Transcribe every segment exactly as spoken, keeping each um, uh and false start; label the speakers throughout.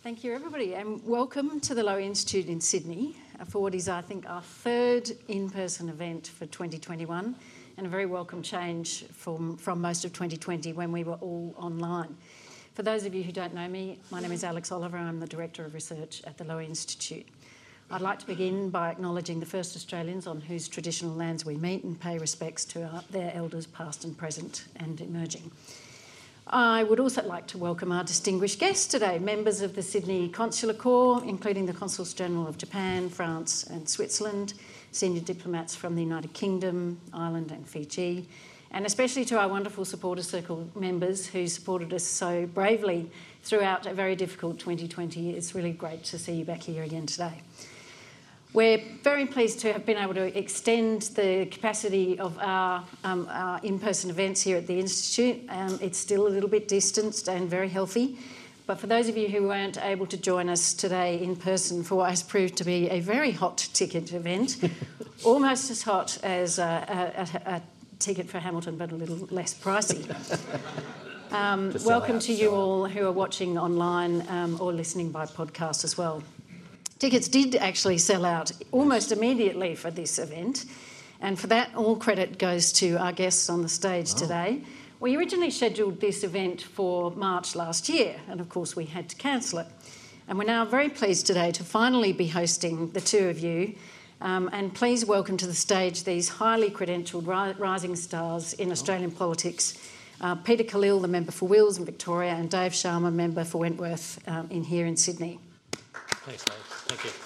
Speaker 1: Thank you, everybody, and welcome to the Lowy Institute in Sydney for what is, I think, our third in-person event for twenty twenty-one, and a very welcome change from, from most of twenty twenty when we were all online. For those of you who don't know me, my name is Alex Oliver. I'm the Director of Research at the Lowy Institute. I'd like to begin by acknowledging the first Australians on whose traditional lands we meet and pay respects to our, their elders past and present and emerging. I would also like to welcome our distinguished guests today, members of the Sydney Consular Corps, including the Consuls General of Japan, France and Switzerland, senior diplomats from the United Kingdom, Ireland and Fiji, and especially to our wonderful Supporter Circle members who supported us so bravely throughout a very difficult twenty twenty. It's really great to see you back here again today. We're very pleased to have been able to extend the capacity of our, um, our in-person events here at the Institute. Um, it's still a little bit distanced and very healthy, but for those of you who weren't able to join us today in person for what has proved to be a very hot ticket event, almost as hot as a, a, a ticket for Hamilton, but a little less pricey. Um, welcome out, to you all who are watching online um, or listening by podcast as well. Tickets did actually sell out almost immediately for this event, and for that all credit goes to our guests on the stage oh. today. We originally scheduled this event for March last year, and of course we had to cancel it. And we're now very pleased today to finally be hosting the two of you, um, and please welcome to the stage these highly credentialed ri- rising stars in Australian oh. politics. Uh, Peter Khalil, the member for Wills in Victoria, and Dave Sharma, member for Wentworth um, in here in Sydney.
Speaker 2: Thanks, Dave. Thank you.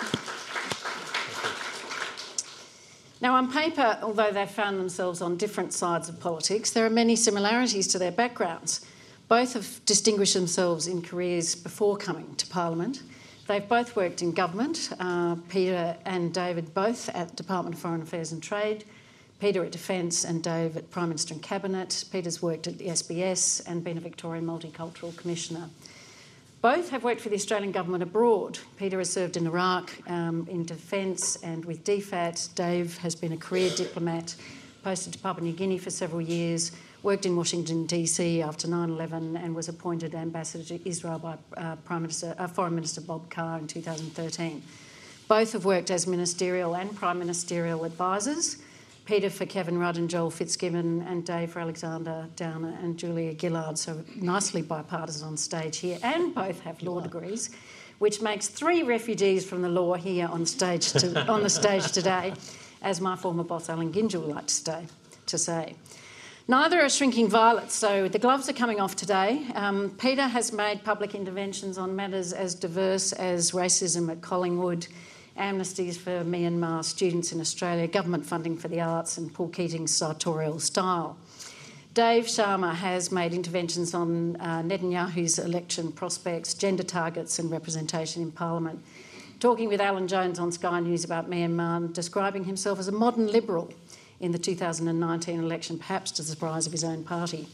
Speaker 2: Thank you.
Speaker 1: Now, on paper, although they've found themselves on different sides of politics, there are many similarities to their backgrounds. Both have distinguished themselves in careers before coming to Parliament. They've both worked in government, uh, Peter and David both at Department of Foreign Affairs and Trade, Peter at Defence and Dave at Prime Minister and Cabinet. Peter's worked at the S B S and been a Victorian Multicultural Commissioner. Both have worked for the Australian government abroad. Peter has served in Iraq, um, in defence and with D FAT. Dave has been a career diplomat, posted to Papua New Guinea for several years, worked in Washington D C after nine eleven and was appointed ambassador to Israel by uh, Prime Minister, uh, Foreign Minister Bob Carr in two thousand thirteen. Both have worked as ministerial and prime ministerial advisors. Peter for Kevin Rudd and Joel Fitzgibbon, and Dave for Alexander Downer and Julia Gillard, so nicely bipartisan on stage here, and both have law degrees, which makes three refugees from the law here on stage to, on the stage today, as my former boss Alan Ginge would like to, stay, to say. Neither are shrinking violets, so the gloves are coming off today. Um, Peter has made public interventions on matters as diverse as racism at Collingwood, amnesties for Myanmar students in Australia, government funding for the arts and Paul Keating's sartorial style. Dave Sharma has made interventions on uh, Netanyahu's election prospects, gender targets and representation in Parliament, talking with Alan Jones on Sky News about Myanmar and describing himself as a modern liberal in the two thousand nineteen election, perhaps to the surprise of his own party.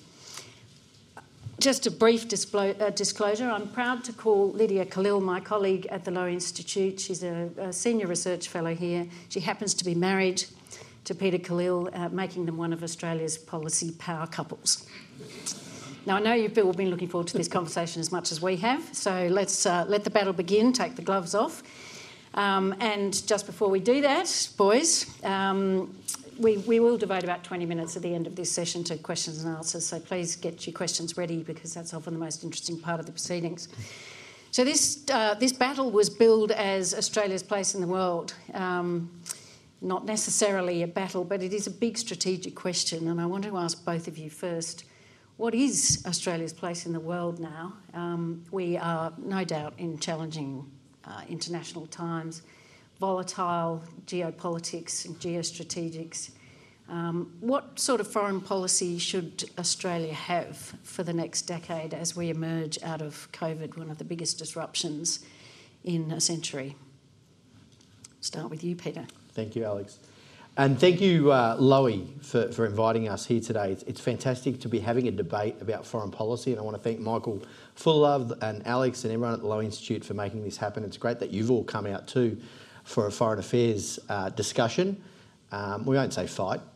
Speaker 1: Just a brief displo- uh, disclosure, I'm proud to call Lydia Khalil my colleague at the Lowy Institute. She's a, a senior research fellow here. She happens to be married to Peter Khalil, uh, making them one of Australia's policy power couples. Now, I know you've all been looking forward to this conversation as much as we have, so let's uh, let the battle begin, take the gloves off. Um, and just before we do that, boys, um, We, we will devote about twenty minutes at the end of this session to questions and answers, so please get your questions ready because that's often the most interesting part of the proceedings. So this uh, this battle was billed as Australia's place in the world. Um, not necessarily a battle, but it is a big strategic question, and I want to ask both of you first, what is Australia's place in the world now? Um, we are no doubt in challenging uh, international times, volatile geopolitics and geostrategics. Um, what sort of foreign policy should Australia have for the next decade as we emerge out of COVID, one of the biggest disruptions in a century? Start with you, Peter.
Speaker 3: Thank you, Alex. And thank you, uh, Lowy, for, for inviting us here today. It's, it's fantastic to be having a debate about foreign policy, and I want to thank Michael Full-Love and Alex and everyone at the Lowy Institute for making this happen. It's great that you've all come out too for a foreign affairs uh, discussion. Um, we won't say fight,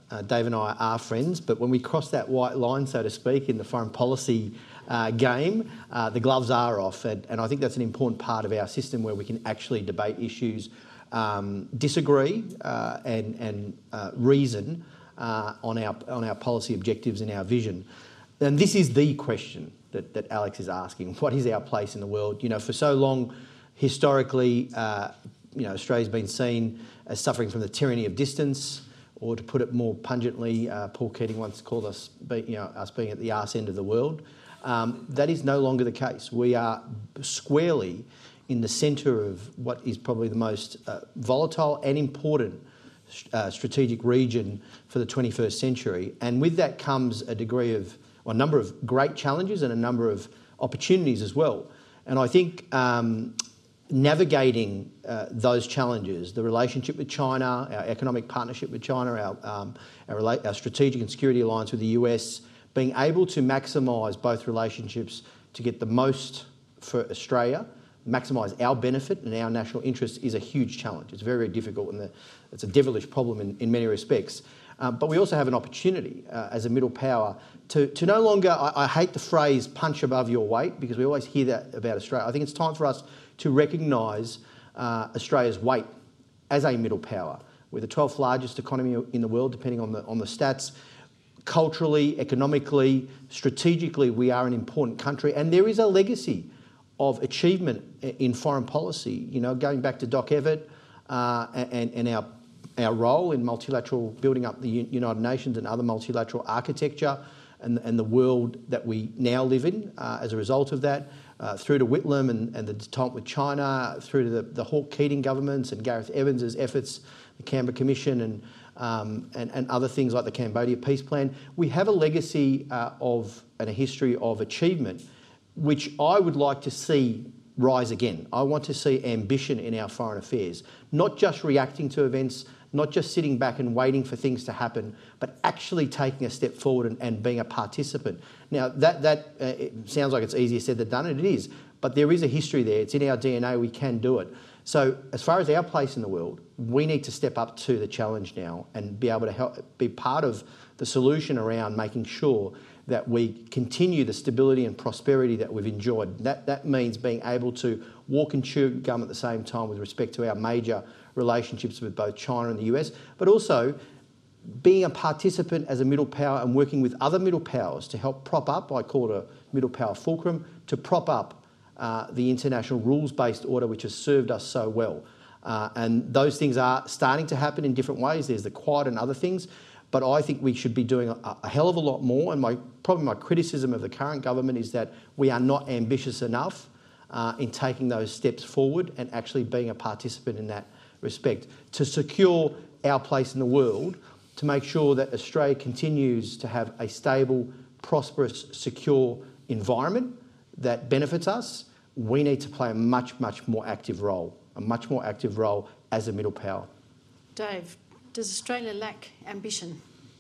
Speaker 3: uh, Dave and I are friends, but when we cross that white line, so to speak, in the foreign policy uh, game, uh, the gloves are off. And, and I think that's an important part of our system where we can actually debate issues, um, disagree uh, and, and uh, reason uh, on, our, on our policy objectives and our vision. And this is the question that, that Alex is asking. What is our place in the world? You know, for so long, historically, uh, you know, Australia's been seen as suffering from the tyranny of distance, or to put it more pungently, uh, Paul Keating once called us, be, you know, us being at the arse end of the world. Um, that is no longer the case. We are squarely in the centre of what is probably the most uh, volatile and important uh, strategic region for the twenty-first century. And with that comes a degree of, well, a number of great challenges and a number of opportunities as well. And I think um, navigating uh, those challenges, the relationship with China, our economic partnership with China, our, um, our, rela- our strategic and security alliance with the U S, being able to maximise both relationships to get the most for Australia, maximise our benefit and our national interest is a huge challenge. It's very, very difficult and the, it's a devilish problem in, in many respects. Um, but we also have an opportunity uh, as a middle power to, to no longer, I, I hate the phrase punch above your weight because we always hear that about Australia. I think it's time for us to recognise uh, Australia's weight as a middle power. We're the twelfth largest economy in the world, depending on the, on the stats. Culturally, economically, strategically, we are an important country, and there is a legacy of achievement in foreign policy. You know, going back to Doc Evatt uh, and, and our our role in multilateral, building up the United Nations and other multilateral architecture, and, and the world that we now live in uh, as a result of that. Uh, through to Whitlam and, and the detente with China, through to the, the Hawke-Keating governments and Gareth Evans's efforts, the Canberra Commission and, um, and, and other things like the Cambodia Peace Plan. We have a legacy uh, of and a history of achievement, which I would like to see rise again. I want to see ambition in our foreign affairs, not just reacting to events, not just sitting back and waiting for things to happen, but actually taking a step forward and, and being a participant. Now, that, that uh, it sounds like it's easier said than done, and it is, but there is a history there. It's in our D N A, we can do it. So as far as our place in the world, we need to step up to the challenge now and be able to help be part of the solution around making sure that we continue the stability and prosperity that we've enjoyed. That, that means being able to walk and chew gum at the same time with respect to our major relationships with both China and the U S, but also being a participant as a middle power and working with other middle powers to help prop up, I call it a middle power fulcrum, to prop up uh, the international rules-based order which has served us so well. Uh, and those things are starting to happen in different ways. There's the Quad and other things, but I think we should be doing a, a hell of a lot more. And my probably my criticism of the current government is that we are not ambitious enough uh, in taking those steps forward and actually being a participant in that respect to secure our place in the world, to make sure that Australia continues to have a stable, prosperous, secure environment that benefits us. We need to play a much, much more active role, a much more active role as a middle power.
Speaker 1: Dave, does Australia lack ambition?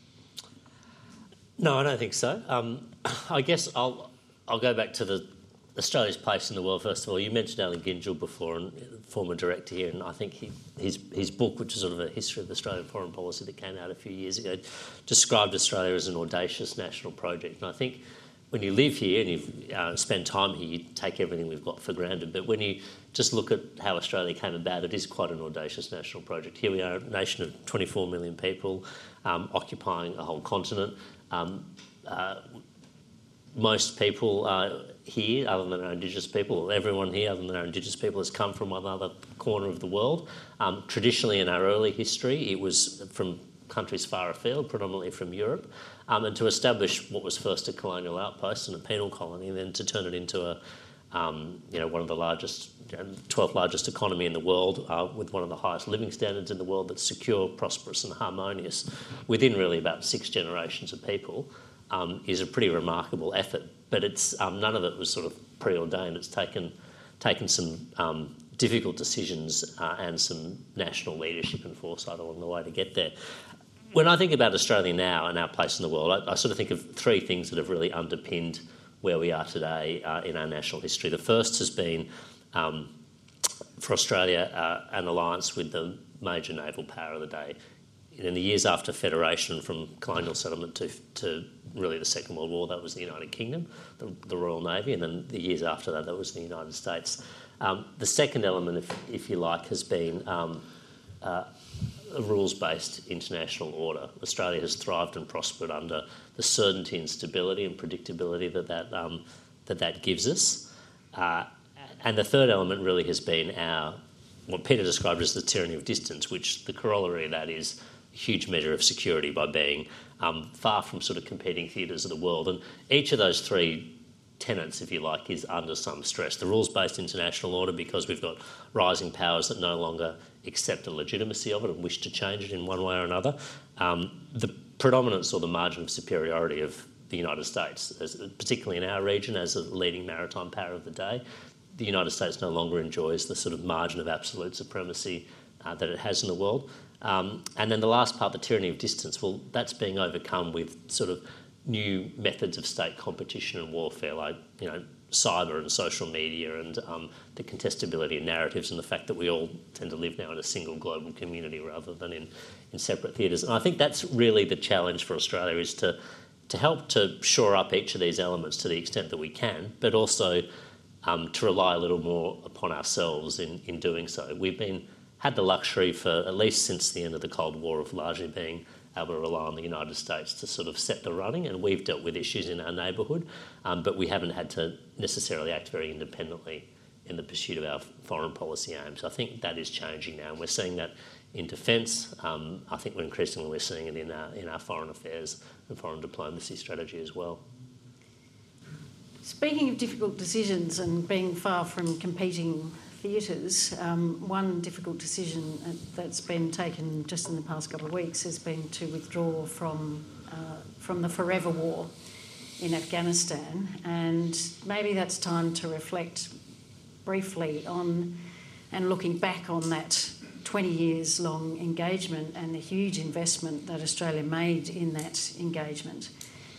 Speaker 2: No, I don't think so. Um, I guess I'll I'll go back to the Australia's place in the world. First of all, you mentioned Alan Gyngell before, and former director here, and I think he, his his book, which is sort of a history of Australian foreign policy that came out a few years ago, described Australia as an audacious national project. And I think when you live here and you uh, spend time here, you take everything we've got for granted. But when you just look at how Australia came about, it is quite an audacious national project. Here we are, a nation of twenty-four million people, um, occupying a whole continent. Um, uh, most people uh, here, other than our Indigenous people, everyone here other than our Indigenous people has come from one other corner of the world. Um, traditionally, in our early history, it was from countries far afield, predominantly from Europe, um, and to establish what was first a colonial outpost and a penal colony, and then to turn it into a, um, you know, one of the largest, you know, twelfth largest economy in the world, uh, with one of the highest living standards in the world, that's secure, prosperous and harmonious within really about six generations of people, um, is a pretty remarkable effort. But it's um, none of it was sort of preordained. It's taken taken some um, difficult decisions uh, and some national leadership and foresight along the way to get there. When I think about Australia now and our place in the world, I, I sort of think of three things that have really underpinned where we are today uh, in our national history. The first has been, um, for Australia, uh, an alliance with the major naval power of the day, in the years after Federation, from colonial settlement to, to really the Second World War, that was the United Kingdom, the, the Royal Navy, and then the years after that, that was the United States. Um, the second element, if, if you like, has been um, uh, a rules-based international order. Australia has thrived and prospered under the certainty and stability and predictability that that, um, that, that gives us. Uh, and the third element really has been our, what Peter described as the tyranny of distance, which the corollary of that is a huge measure of security by being um, far from sort of competing theatres of the world. And each of those three tenets, if you like, is under some stress. The rules-based international order, because we've got rising powers that no longer accept the legitimacy of it and wish to change it in one way or another. Um, the predominance or the margin of superiority of the United States, as, particularly in our region as a leading maritime power of the day, the United States no longer enjoys the sort of margin of absolute supremacy uh, that it has in the world. Um, and then the last part, the tyranny of distance, well, that's being overcome with sort of new methods of state competition and warfare, like, you know, cyber and social media and um, the contestability of narratives and the fact that we all tend to live now in a single global community rather than in, in separate theatres. And I think that's really the challenge for Australia, is to, to help to shore up each of these elements to the extent that we can, but also um, to rely a little more upon ourselves in, in doing so. We've been had the luxury for at least since the end of the Cold War of largely being able to rely on the United States to sort of set the running, and we've dealt with issues in our neighbourhood, um, but we haven't had to necessarily act very independently in the pursuit of our foreign policy aims. I think that is changing now, and we're seeing that in defence. Um, I think we're increasingly we're seeing it in our, in our foreign affairs and foreign diplomacy strategy as well.
Speaker 1: Speaking of difficult decisions and being far from competing theatres, um, one difficult decision that's been taken just in the past couple of weeks has been to withdraw from uh, from the forever war in Afghanistan, and maybe that's time to reflect briefly on and looking back on that twenty years long engagement and the huge investment that Australia made in that engagement.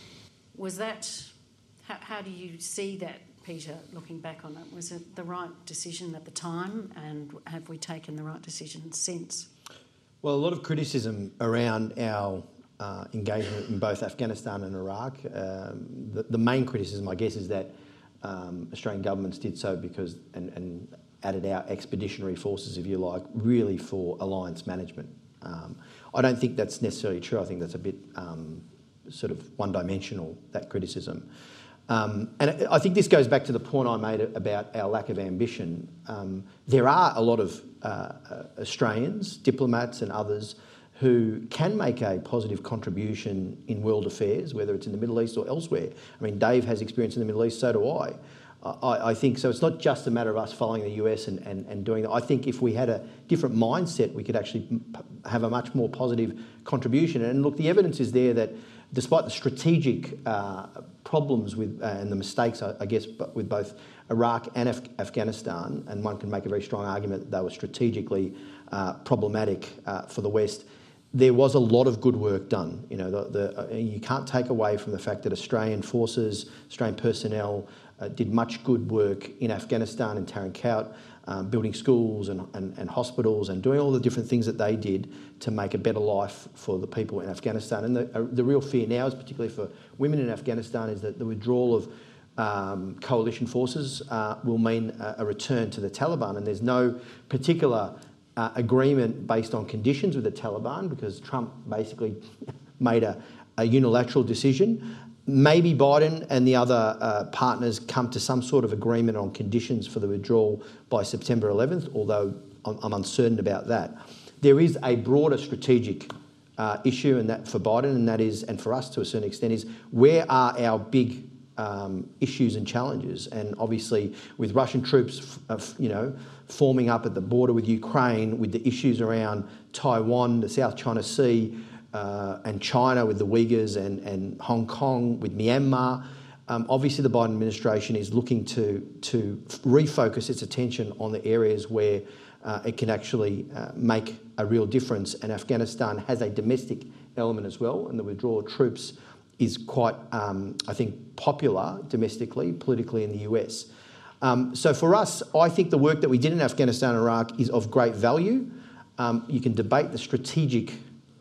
Speaker 1: Was that, how, how do you see that, Peter, looking back on it? Was it the right decision at the time, and have we taken the right decision since?
Speaker 3: Well, a lot of criticism around our uh, engagement in both Afghanistan and Iraq. Um, the, the main criticism, I guess, is that um, Australian governments did so because, and, and added our expeditionary forces, if you like, really for alliance management. Um, I don't think that's necessarily true. I think that's a bit um, sort of one-dimensional, that criticism. Um, and I think this goes back to the point I made about our lack of ambition. Um, there are a lot of uh, Australians, diplomats and others, who can make a positive contribution in world affairs, whether it's in the Middle East or elsewhere. I mean, Dave has experience in the Middle East, so do I. I, I think so. It's not just a matter of us following the U S and, and, and doing that. I think if we had a different mindset, we could actually have a much more positive contribution. And look, the evidence is there that despite the strategic uh, problems with uh, and the mistakes, I, I guess, but with both Iraq and Af- Afghanistan, and one can make a very strong argument that they were strategically uh, problematic uh, for the West, there was a lot of good work done. You know, the, the, uh, you can't take away from the fact that Australian forces, Australian personnel uh, did much good work in Afghanistan and Tarin Kowt, um, building schools and, and, and hospitals and doing all the different things that they did to make a better life for the people in Afghanistan. And the, uh, the real fear now, is particularly for women in Afghanistan, is that the withdrawal of um, coalition forces uh, will mean a, a return to the Taliban. And there's no particular uh, agreement based on conditions with the Taliban, because Trump basically made a, a unilateral decision. Maybe Biden and the other uh, partners come to some sort of agreement on conditions for the withdrawal by September eleventh, although I'm, I'm uncertain about that. There is a broader strategic uh, issue, and that for Biden, and that is, and for us to a certain extent, is where are our big um, issues and challenges? And obviously, with Russian troops, uh, you know, forming up at the border with Ukraine, with the issues around Taiwan, the South China Sea, uh, and China with the Uyghurs, and, and Hong Kong with Myanmar. Um, obviously, the Biden administration is looking to to refocus its attention on the areas where uh, it can actually uh, make a real difference. And Afghanistan has a domestic element as well, and the withdrawal of troops is quite, um, I think, popular domestically, politically in the U S. Um, so for us, I think the work that we did in Afghanistan and Iraq is of great value. Um, you can debate the strategic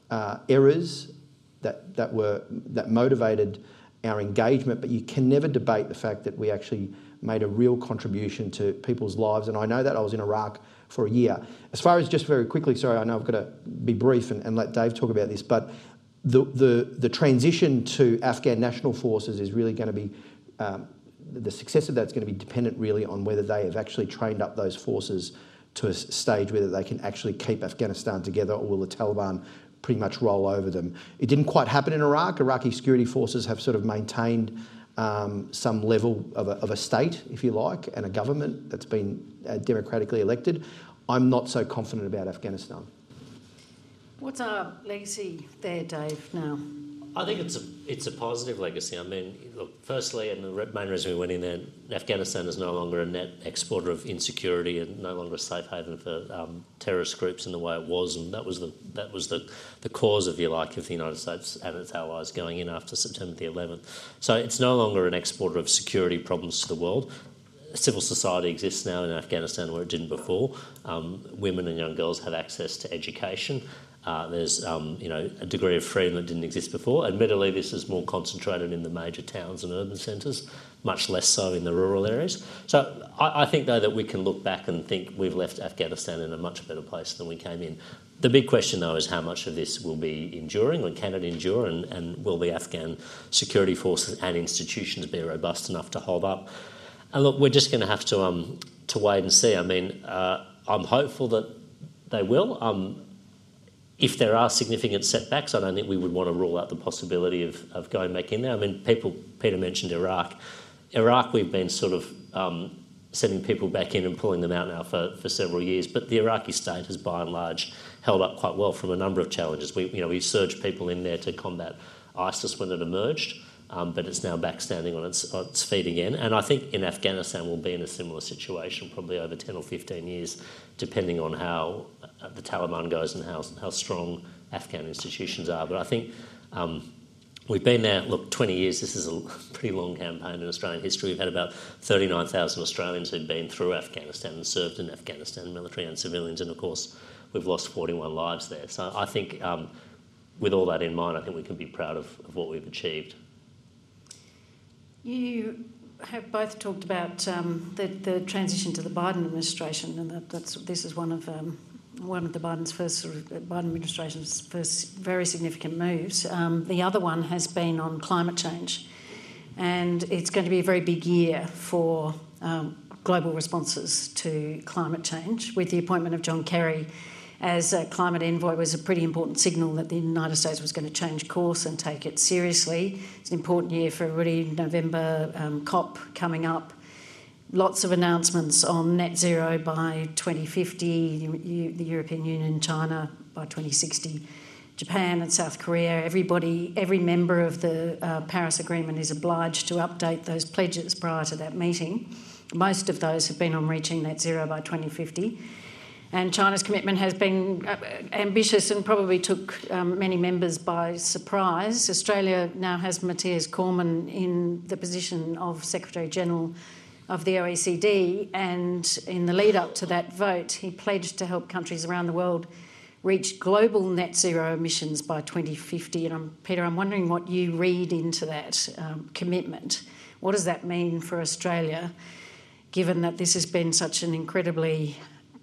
Speaker 3: uh, errors that, that were that motivated our engagement, but you can never debate the fact that we actually made a real contribution to people's lives. And I know that I was in Iraq for a year. As far as just very quickly, sorry, I know I've got to be brief and, and let Dave talk about this, but the, the, the transition to Afghan national forces is really going to be, um, the success of that's going to be dependent really on whether they have actually trained up those forces to a stage whether they can actually keep Afghanistan together, or will the Taliban pretty much roll over them. It didn't quite happen in Iraq. Iraqi security forces have sort of maintained um, some level of a, of a state, if you like, and a government that's been uh, democratically elected. I'm not so confident about Afghanistan.
Speaker 1: What's our legacy there, Dave, now?
Speaker 2: I think it's a it's a positive legacy. I mean, look, firstly, and the main reason we went in there, Afghanistan is no longer a net exporter of insecurity and no longer a safe haven for um, terrorist groups in the way it was, and that was the that was the, the cause, if you like, of the United States and its allies going in after September the eleventh. So it's no longer an exporter of security problems to the world. Civil society exists now in Afghanistan where it didn't before. Um, women and young girls have access to education. Uh, there's um, you know, a degree of freedom that didn't exist before. Admittedly, this is more concentrated in the major towns and urban centres, much less so in the rural areas. So I, I think, though, that we can look back and think we've left Afghanistan in a much better place than we came in. The big question, though, is how much of this will be enduring, or can it endure, and, and will the Afghan security forces and institutions be robust enough to hold up? And look, we're just going to have to um, to wait and see. I mean, uh, I'm hopeful that they will. Um, If there are significant setbacks, I don't think we would want to rule out the possibility of, of going back in there. I mean, people, Peter mentioned Iraq. Iraq, we've been sort of um, sending people back in and pulling them out now for, for several years, but the Iraqi state has by and large held up quite well from a number of challenges. We, you know, we surged people in there to combat ISIS when it emerged, um, but it's now back standing on its, on its feet again. And I think in Afghanistan we'll be in a similar situation probably over ten or fifteen years, depending on how the Taliban goes and how, how strong Afghan institutions are. But I think um, we've been there, look, twenty years, this is a pretty long campaign in Australian history. We've had about thirty-nine thousand Australians who've been through Afghanistan and served in Afghanistan, military and civilians, and of course we've lost forty-one lives there. So I think um, with all that in mind, I think we can be proud of, of what we've achieved.
Speaker 1: You have both talked about um, the, the transition to the Biden administration, and that, that's this is one of um, one of the Biden's first sort of Biden administration's first very significant moves. Um, the other one has been on climate change, and it's going to be a very big year for um, global responses to climate change. With the appointment of John Kerry as a climate envoy was a pretty important signal that the United States was going to change course and take it seriously. It's an important year for everybody. November um, COP coming up. Lots of announcements on net zero by twenty fifty, the European Union, China by twenty sixty, Japan and South Korea. Everybody, every member of the uh, Paris Agreement is obliged to update those pledges prior to that meeting. Most of those have been on reaching net zero by twenty fifty. And China's commitment has been uh, ambitious and probably took um, many members by surprise. Australia now has Matthias Cormann in the position of Secretary-General of the O E C D, and in the lead up to that vote, he pledged to help countries around the world reach global net zero emissions by twenty fifty. And I'm, Peter, I'm wondering what you read into that um, commitment. What does that mean for Australia, given that this has been such an incredibly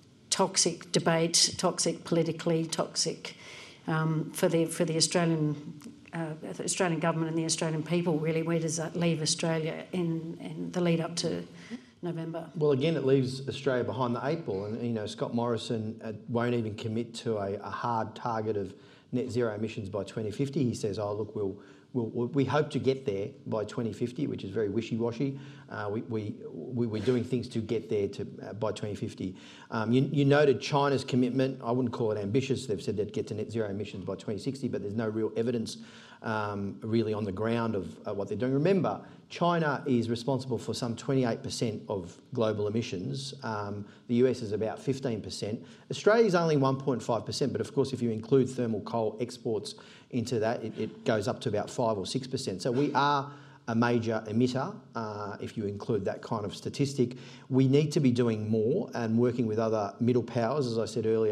Speaker 1: toxic debate, toxic politically, toxic um, for the for the Australian uh, the Australian government and the Australian people, really? Where does that leave Australia in, in the lead up to November?
Speaker 3: Well, again, it leaves Australia behind the eight ball, and you know Scott Morrison uh, won't even commit to a, a hard target of net zero emissions by twenty fifty. He says, "Oh, look, we'll." We'll, we hope to get there by twenty fifty, which is very wishy-washy. Uh, we, we, we, we're doing things to get there to uh, by twenty fifty. Um, you, you noted China's commitment. I wouldn't call it ambitious. They've said they'd get to net zero emissions by twenty sixty, but there's no real evidence um, really on the ground of uh, what they're doing. Remember, China is responsible for some twenty-eight percent of global emissions. Um, the U S is about fifteen percent. Australia is only one point five percent, but of course if you include thermal coal exports into that, it, it goes up to about five or six percent. So we are a major emitter, uh, if you include that kind of statistic. We need to be doing more and working with other middle powers, as I said earlier,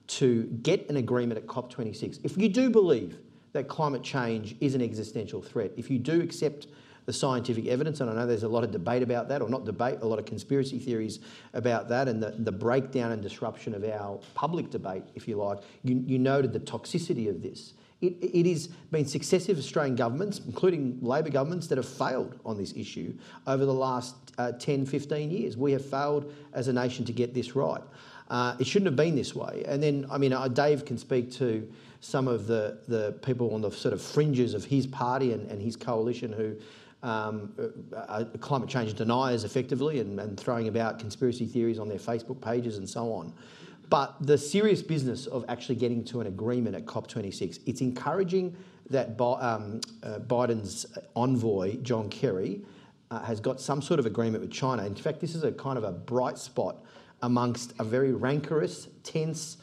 Speaker 3: to get an agreement at COP twenty-six. If you do believe that climate change is an existential threat, if you do accept the scientific evidence, and I know there's a lot of debate about that, or not debate, a lot of conspiracy theories about that, and the, the breakdown and disruption of our public debate, if you like, you, you noted the toxicity of this. It, it has been successive Australian governments, including Labor governments, that have failed on this issue over the last uh, ten, fifteen years. We have failed as a nation to get this right. Uh, it shouldn't have been this way. And then, I mean, uh, Dave can speak to some of the, the people on the sort of fringes of his party and, and his coalition who Um, uh, climate change deniers effectively and, and throwing about conspiracy theories on their Facebook pages and so on. But the serious business of actually getting to an agreement at COP twenty-six, it's encouraging that Bi- um, uh, Biden's envoy, John Kerry, uh, has got some sort of agreement with China. In fact, this is a kind of a bright spot amongst a very rancorous, tense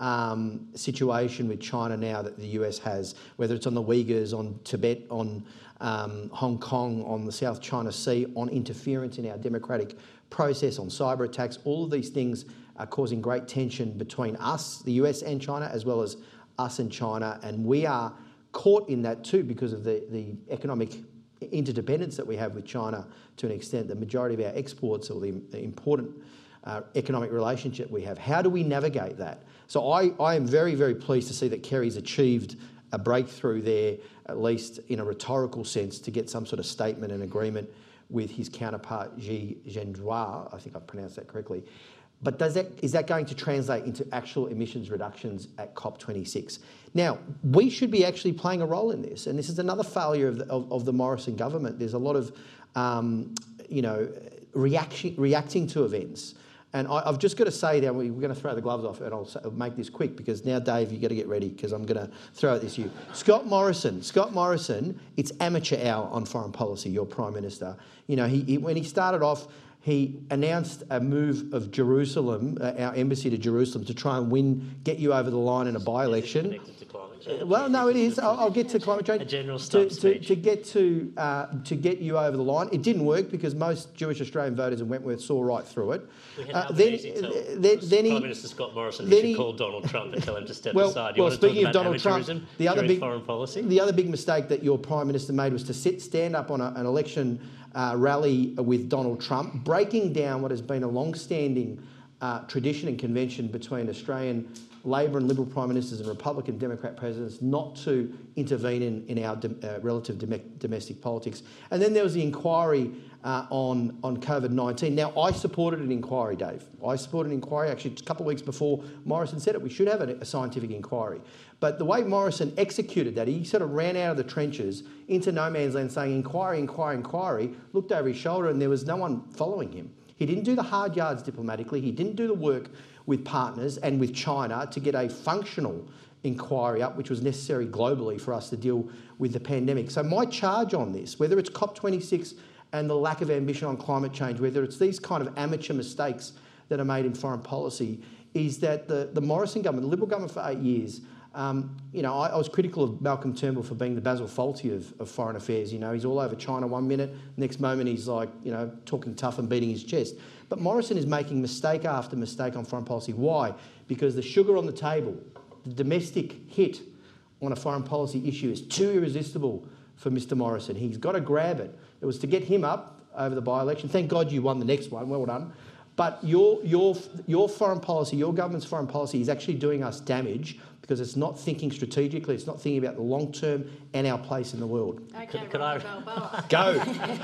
Speaker 3: um, situation with China now that the U S has, whether it's on the Uyghurs, on Tibet, on Um, Hong Kong, on the South China Sea, on interference in our democratic process, on cyber attacks. All of these things are causing great tension between us, the U S and China, as well as us and China. And we are caught in that too because of the, the economic interdependence that we have with China to an extent. The majority of our exports, or the, the important uh, economic relationship we have. How do we navigate that? So I, I am very, very pleased to see that Kerry's achieved a breakthrough there, at least in a rhetorical sense, to get some sort of statement and agreement with his counterpart Xi Jinping. I think I've pronounced that correctly. But does that, is that going to translate into actual emissions reductions at COP twenty-six? Now, we should be actually playing a role in this, and this is another failure of the, of, of the Morrison government. There's a lot of, um, you know, reaction, reacting to events. And I, I've just got to say that we're going to throw the gloves off, and I'll, I'll make this quick because now, Dave, you've got to get ready because I'm going to throw at this you. Scott Morrison, Scott Morrison, it's amateur hour on foreign policy, your Prime Minister. You know, he, he when he started off, he announced a move of Jerusalem, uh, our embassy to Jerusalem, to try and win, get you over the line in a by-election. Uh, well, no, it is. I'll, I'll get to climate change.
Speaker 2: A general
Speaker 3: to,
Speaker 2: stump
Speaker 3: to, to get to uh, to get you over the line. It didn't work because most Jewish Australian voters in Wentworth saw right through it.
Speaker 2: We had
Speaker 3: Uh, then,
Speaker 2: tell
Speaker 3: then, then he,
Speaker 2: Prime Minister Scott Morrison
Speaker 3: then
Speaker 2: he
Speaker 3: he-
Speaker 2: should call Donald Trump and tell him to step
Speaker 3: well,
Speaker 2: aside. You
Speaker 3: well,
Speaker 2: want to
Speaker 3: speaking
Speaker 2: talk
Speaker 3: of
Speaker 2: about
Speaker 3: Donald Trump,
Speaker 2: amateurism
Speaker 3: the other
Speaker 2: during
Speaker 3: big
Speaker 2: foreign policy?
Speaker 3: the other big mistake that your Prime Minister made was to sit stand up on a, an election uh, rally with Donald Trump, breaking down what has been a long-standing uh, tradition and convention between Australian Labor and Liberal Prime Ministers and Republican Democrat presidents not to intervene in, in our dom- uh, relative dom- domestic politics. And then there was the inquiry uh, on, on COVID nineteen. Now, I supported an inquiry, Dave. I supported an inquiry actually a couple of weeks before Morrison said it. We should have a, a scientific inquiry. But the way Morrison executed that, he sort of ran out of the trenches into no man's land saying inquiry, inquiry, inquiry, looked over his shoulder and there was no one following him. He didn't do the hard yards diplomatically. He didn't do the work with partners and with China to get a functional inquiry up, which was necessary globally for us to deal with the pandemic. So my charge on this, whether it's COP twenty-six and the lack of ambition on climate change, whether it's these kind of amateur mistakes that are made in foreign policy, is that the, the Morrison government, the Liberal government for eight years, um, you know, I, I was critical of Malcolm Turnbull for being the Basil Fawlty of, of foreign affairs. You know, he's all over China one minute, next moment he's like, you know, talking tough and beating his chest. But Morrison is making mistake after mistake on foreign policy. Why? Because the sugar on the table, the domestic hit on a foreign policy issue is too irresistible for Mister Morrison. He's got to grab it. It was to get him up over the by-election. Thank God you won the next one. Well done. But your, your, your foreign policy, your government's foreign policy is actually doing us damage because it's not thinking strategically, it's not thinking about the long term and our place in the world.
Speaker 1: Okay,
Speaker 2: Could- could
Speaker 1: Roger
Speaker 2: I-
Speaker 1: Balboa.
Speaker 3: Go.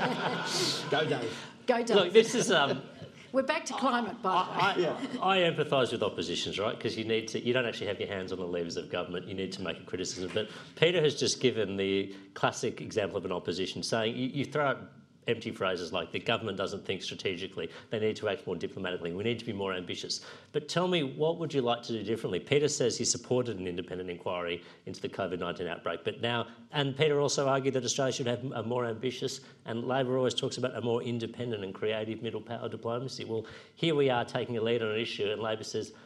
Speaker 3: Go, Dave.
Speaker 1: Go, Dave.
Speaker 2: Look, this is... Um,
Speaker 1: We're back to climate, by the way.
Speaker 2: I, I, I empathise with oppositions, right? Because you need to, you don't actually have your hands on the levers of government. You need to make a criticism. But Peter has just given the classic example of an opposition saying you, you throw out empty phrases like the government doesn't think strategically, they need to act more diplomatically, we need to be more ambitious. But tell me, what would you like to do differently? Peter says he supported an independent inquiry into the COVID nineteen outbreak, but now, and Peter also argued that Australia should have a more ambitious, and Labor always talks about a more independent and creative middle power diplomacy. Well, here we are taking a lead on an issue and Labor says,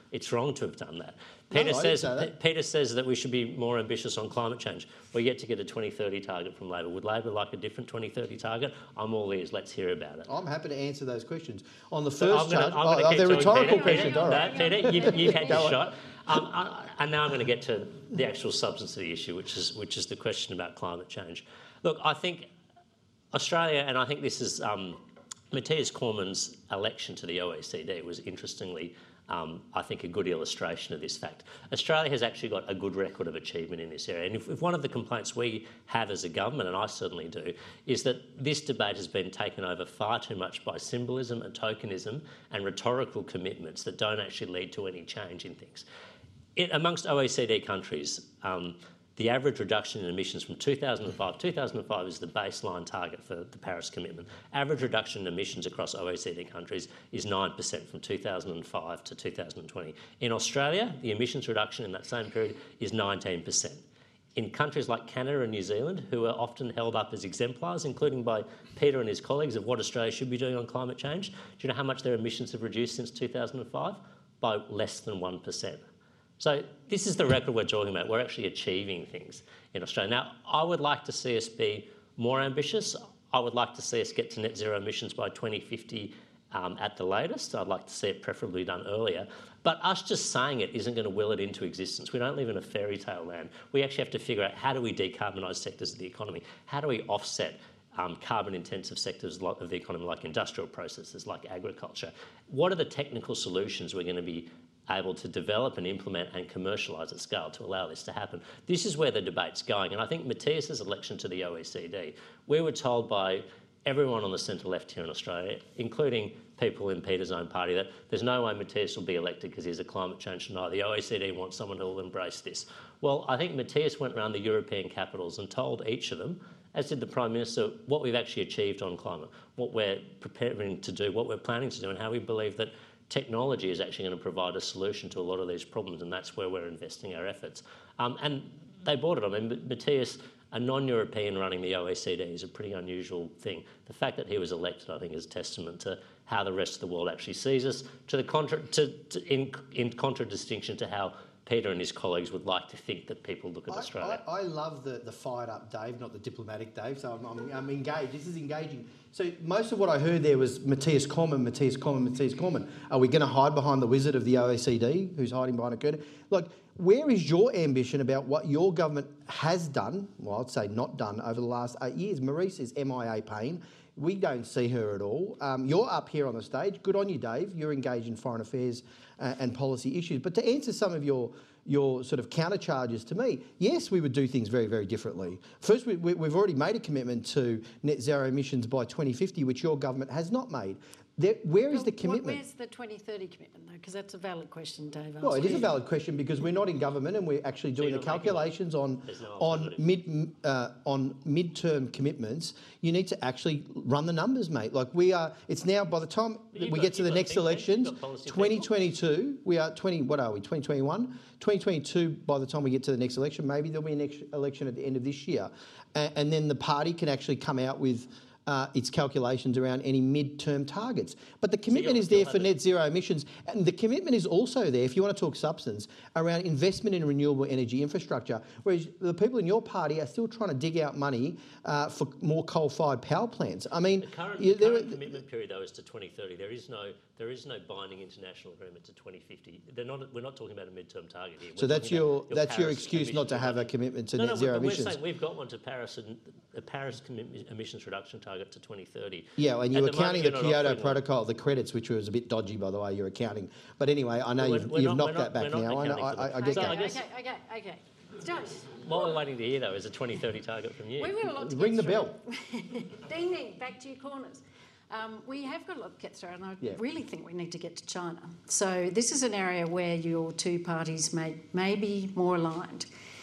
Speaker 2: It's wrong to have done that.
Speaker 3: No,
Speaker 2: Peter
Speaker 3: I didn't
Speaker 2: says
Speaker 3: say that.
Speaker 2: Peter says that we should be more ambitious on climate change. We're yet to get a twenty thirty target from Labor. Would Labor like a different twenty thirty target? I'm all ears. Let's hear about it.
Speaker 3: I'm happy to answer those questions. On the
Speaker 2: So
Speaker 3: first
Speaker 2: I'm gonna-
Speaker 3: charge,
Speaker 2: I'm gonna
Speaker 3: oh,
Speaker 2: keep
Speaker 3: they're
Speaker 2: doing
Speaker 3: rhetorical
Speaker 2: Peter.
Speaker 3: questions.
Speaker 2: Peter,
Speaker 3: All right.
Speaker 2: no, Peter, you've, you've had
Speaker 3: Go
Speaker 2: your
Speaker 3: on.
Speaker 2: shot. Um, I, and now I'm going to get to the actual substance of the issue, which is which is the question about climate change. Look, I think Australia, and I think this is um, Matthias Cormann's election to the O E C D was interestingly, um, I think, a good illustration of this fact. Australia has actually got a good record of achievement in this area. And if, if one of the complaints we have as a government, and I certainly do, is that this debate has been taken over far too much by symbolism and tokenism and rhetorical commitments that don't actually lead to any change in things. It, amongst O E C D countries, um, the average reduction in emissions from two thousand five, two thousand five is the baseline target for the Paris Commitment. Average reduction in emissions across O E C D countries is nine percent from two thousand five to two thousand twenty. In Australia, the emissions reduction in that same period is nineteen percent. In countries like Canada and New Zealand, who are often held up as exemplars, including by Peter and his colleagues, of what Australia should be doing on climate change, do you know how much their emissions have reduced since two thousand five? By less than one percent. So this is the record we're talking about. We're actually achieving things in Australia. Now, I would like to see us be more ambitious. I would like to see us get to net zero emissions by twenty fifty um, at the latest. I'd like to see it preferably done earlier. But us just saying it isn't going to will it into existence. We don't live in a fairy tale land. We actually have to figure out, how do we decarbonise sectors of the economy? How do we offset Um, carbon-intensive sectors of the economy, like industrial processes, like agriculture? What are the technical solutions we're going to be able to develop and implement and commercialise at scale to allow this to happen? This is where the debate's going. And I think Matthias's election to the O E C D, we were told by everyone on the centre-left here in Australia, including people in Peter's own party, that there's no way Matthias will be elected because he's a climate change denier. The O E C D wants someone who will embrace this. Well, I think Matthias went around the European capitals and told each of them, as did the Prime Minister, what we've actually achieved on climate, what we're preparing to do, what we're planning to do, and how we believe that technology is actually going to provide a solution to a lot of these problems, and that's where we're investing our efforts. Um, and they bought it. I mean, Matthias, a non-European running the O E C D, is a pretty unusual thing. The fact that he was elected, I think, is testament to how the rest of the world actually sees us, to the contra- to, to, in, in contradistinction to how Peter and his colleagues would like to think that people look at
Speaker 3: I,
Speaker 2: Australia.
Speaker 3: I, I love the, the fired up Dave, not the diplomatic Dave, so I'm, I'm, I'm engaged. This is engaging. So most of what I heard there was Matthias Cormann, Matthias Cormann, Matthias Cormann. Are we going to hide behind the wizard of the O E C D, who's hiding behind a curtain? Like, where is your ambition about what your government has done, well, I'd say not done, over the last eight years? Marise is M I A paying. We don't see her at all. Um, you're up here on the stage. Good on you, Dave. You're engaged in foreign affairs uh, and policy issues. But to answer some of your your sort of countercharges to me, yes, we would do things very, very differently. First, we, we, we've already made a commitment to net zero emissions by twenty fifty, which your government has not made. There, where is
Speaker 1: Well,
Speaker 3: the commitment?
Speaker 1: Where's the twenty thirty commitment, though? Because that's a valid question, Dave.
Speaker 3: Well, it is a
Speaker 1: asked.
Speaker 3: valid question because we're not in government and we're actually doing
Speaker 2: you're
Speaker 3: the
Speaker 2: not making
Speaker 3: calculations on
Speaker 2: There's no
Speaker 3: on
Speaker 2: alternative.
Speaker 3: mid uh, on midterm commitments. You need to actually run the numbers, mate. Like we are. It's now by the time
Speaker 2: You've
Speaker 3: we
Speaker 2: got-
Speaker 3: get to
Speaker 2: you've
Speaker 3: the
Speaker 2: got
Speaker 3: next
Speaker 2: think tanks, you've
Speaker 3: elections,
Speaker 2: got policy people.
Speaker 3: twenty twenty-two. We are twenty. What are we? twenty twenty-one. twenty twenty-two. By the time we get to the next election, maybe there'll be an ex- election at the end of this year, and, and then the party can actually come out with Uh, its calculations around any mid-term targets. But the commitment
Speaker 2: you'll
Speaker 3: is there
Speaker 2: still
Speaker 3: for
Speaker 2: have it.
Speaker 3: net zero emissions, and the commitment is also there, if you want to talk substance, around investment in renewable energy infrastructure, whereas the people in your party are still trying to dig out money uh, for more coal-fired power plants. I mean,
Speaker 2: The current,
Speaker 3: yeah,
Speaker 2: the
Speaker 3: there
Speaker 2: current
Speaker 3: are-
Speaker 2: commitment period, though, is to twenty thirty. There is no, there is no binding international agreement to twenty fifty. They're not. We're not talking about a midterm target here.
Speaker 3: so
Speaker 2: We're
Speaker 3: that's
Speaker 2: talking
Speaker 3: your
Speaker 2: about
Speaker 3: that's your
Speaker 2: Paris
Speaker 3: excuse not to
Speaker 2: emissions
Speaker 3: have a
Speaker 2: reduction.
Speaker 3: commitment to
Speaker 2: No,
Speaker 3: net
Speaker 2: no,
Speaker 3: zero
Speaker 2: but
Speaker 3: emissions.
Speaker 2: we're saying we've got one to Paris and a Paris commi- emissions reduction target to twenty thirty.
Speaker 3: Yeah, and
Speaker 2: At
Speaker 3: you're
Speaker 2: the moment,
Speaker 3: accounting the
Speaker 2: you're not
Speaker 3: Kyoto
Speaker 2: offering one.
Speaker 3: Protocol, the credits, which was a bit dodgy, by the way, you're accounting. But anyway, I know
Speaker 2: Well,
Speaker 3: you've,
Speaker 2: we're
Speaker 3: you've
Speaker 2: not-
Speaker 3: knocked
Speaker 2: we're
Speaker 3: that
Speaker 2: not-
Speaker 3: back
Speaker 2: we're not
Speaker 3: now. I, know,
Speaker 2: accounting for
Speaker 3: I, I
Speaker 2: them.
Speaker 3: get
Speaker 2: So
Speaker 3: that.
Speaker 2: I
Speaker 1: Okay,
Speaker 2: guess-
Speaker 1: okay, okay, okay. Start.
Speaker 2: What we're waiting to hear, though, is a twenty thirty target from you.
Speaker 1: We've got a lot to
Speaker 3: Ring
Speaker 1: get
Speaker 3: the
Speaker 1: through.
Speaker 3: bell.
Speaker 1: Ding, ding, back to your corners. Um, we have got a lot to get through, and I
Speaker 3: Yeah.
Speaker 1: really think we need to get to China. So this is an area where your two parties may, may be more aligned.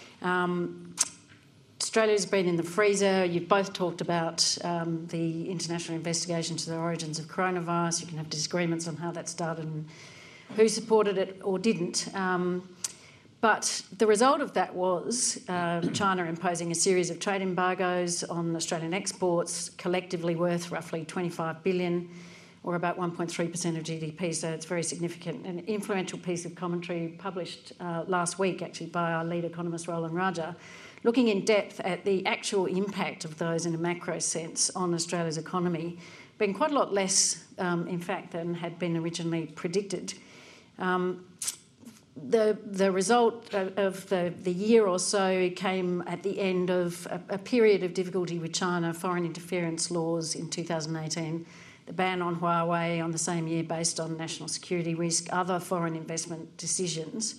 Speaker 1: Um, Australia's been in the freezer. You've both talked about um, the international investigation to the origins of coronavirus. You can have disagreements on how that started and who supported it or didn't. Um, But the result of that was uh, China imposing a series of trade embargoes on Australian exports, collectively worth roughly twenty-five billion dollars, or about one point three percent of G D P, so it's very significant. An influential piece of commentary published uh, last week, actually, by our lead economist, Roland Raja, looking in depth at the actual impact of those in a macro sense on Australia's economy, being quite a lot less, um, in fact, than had been originally predicted. Um, the the result of, of the, the year or so came at the end of a, a period of difficulty with China, foreign interference laws in two thousand eighteen, the ban on Huawei on the same year based on national security risk, other foreign investment decisions.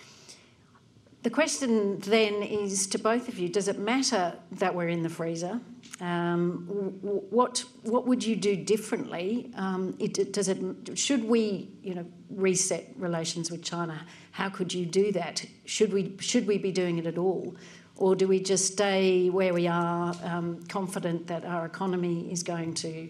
Speaker 1: The question then is to both of you, does it matter that we're in the freezer? Um, what what would you do differently? Um, it, does it should we you know reset relations with China? How could you do that? Should we should we be doing it at all, or do we just stay where we are, um, confident that our economy is going to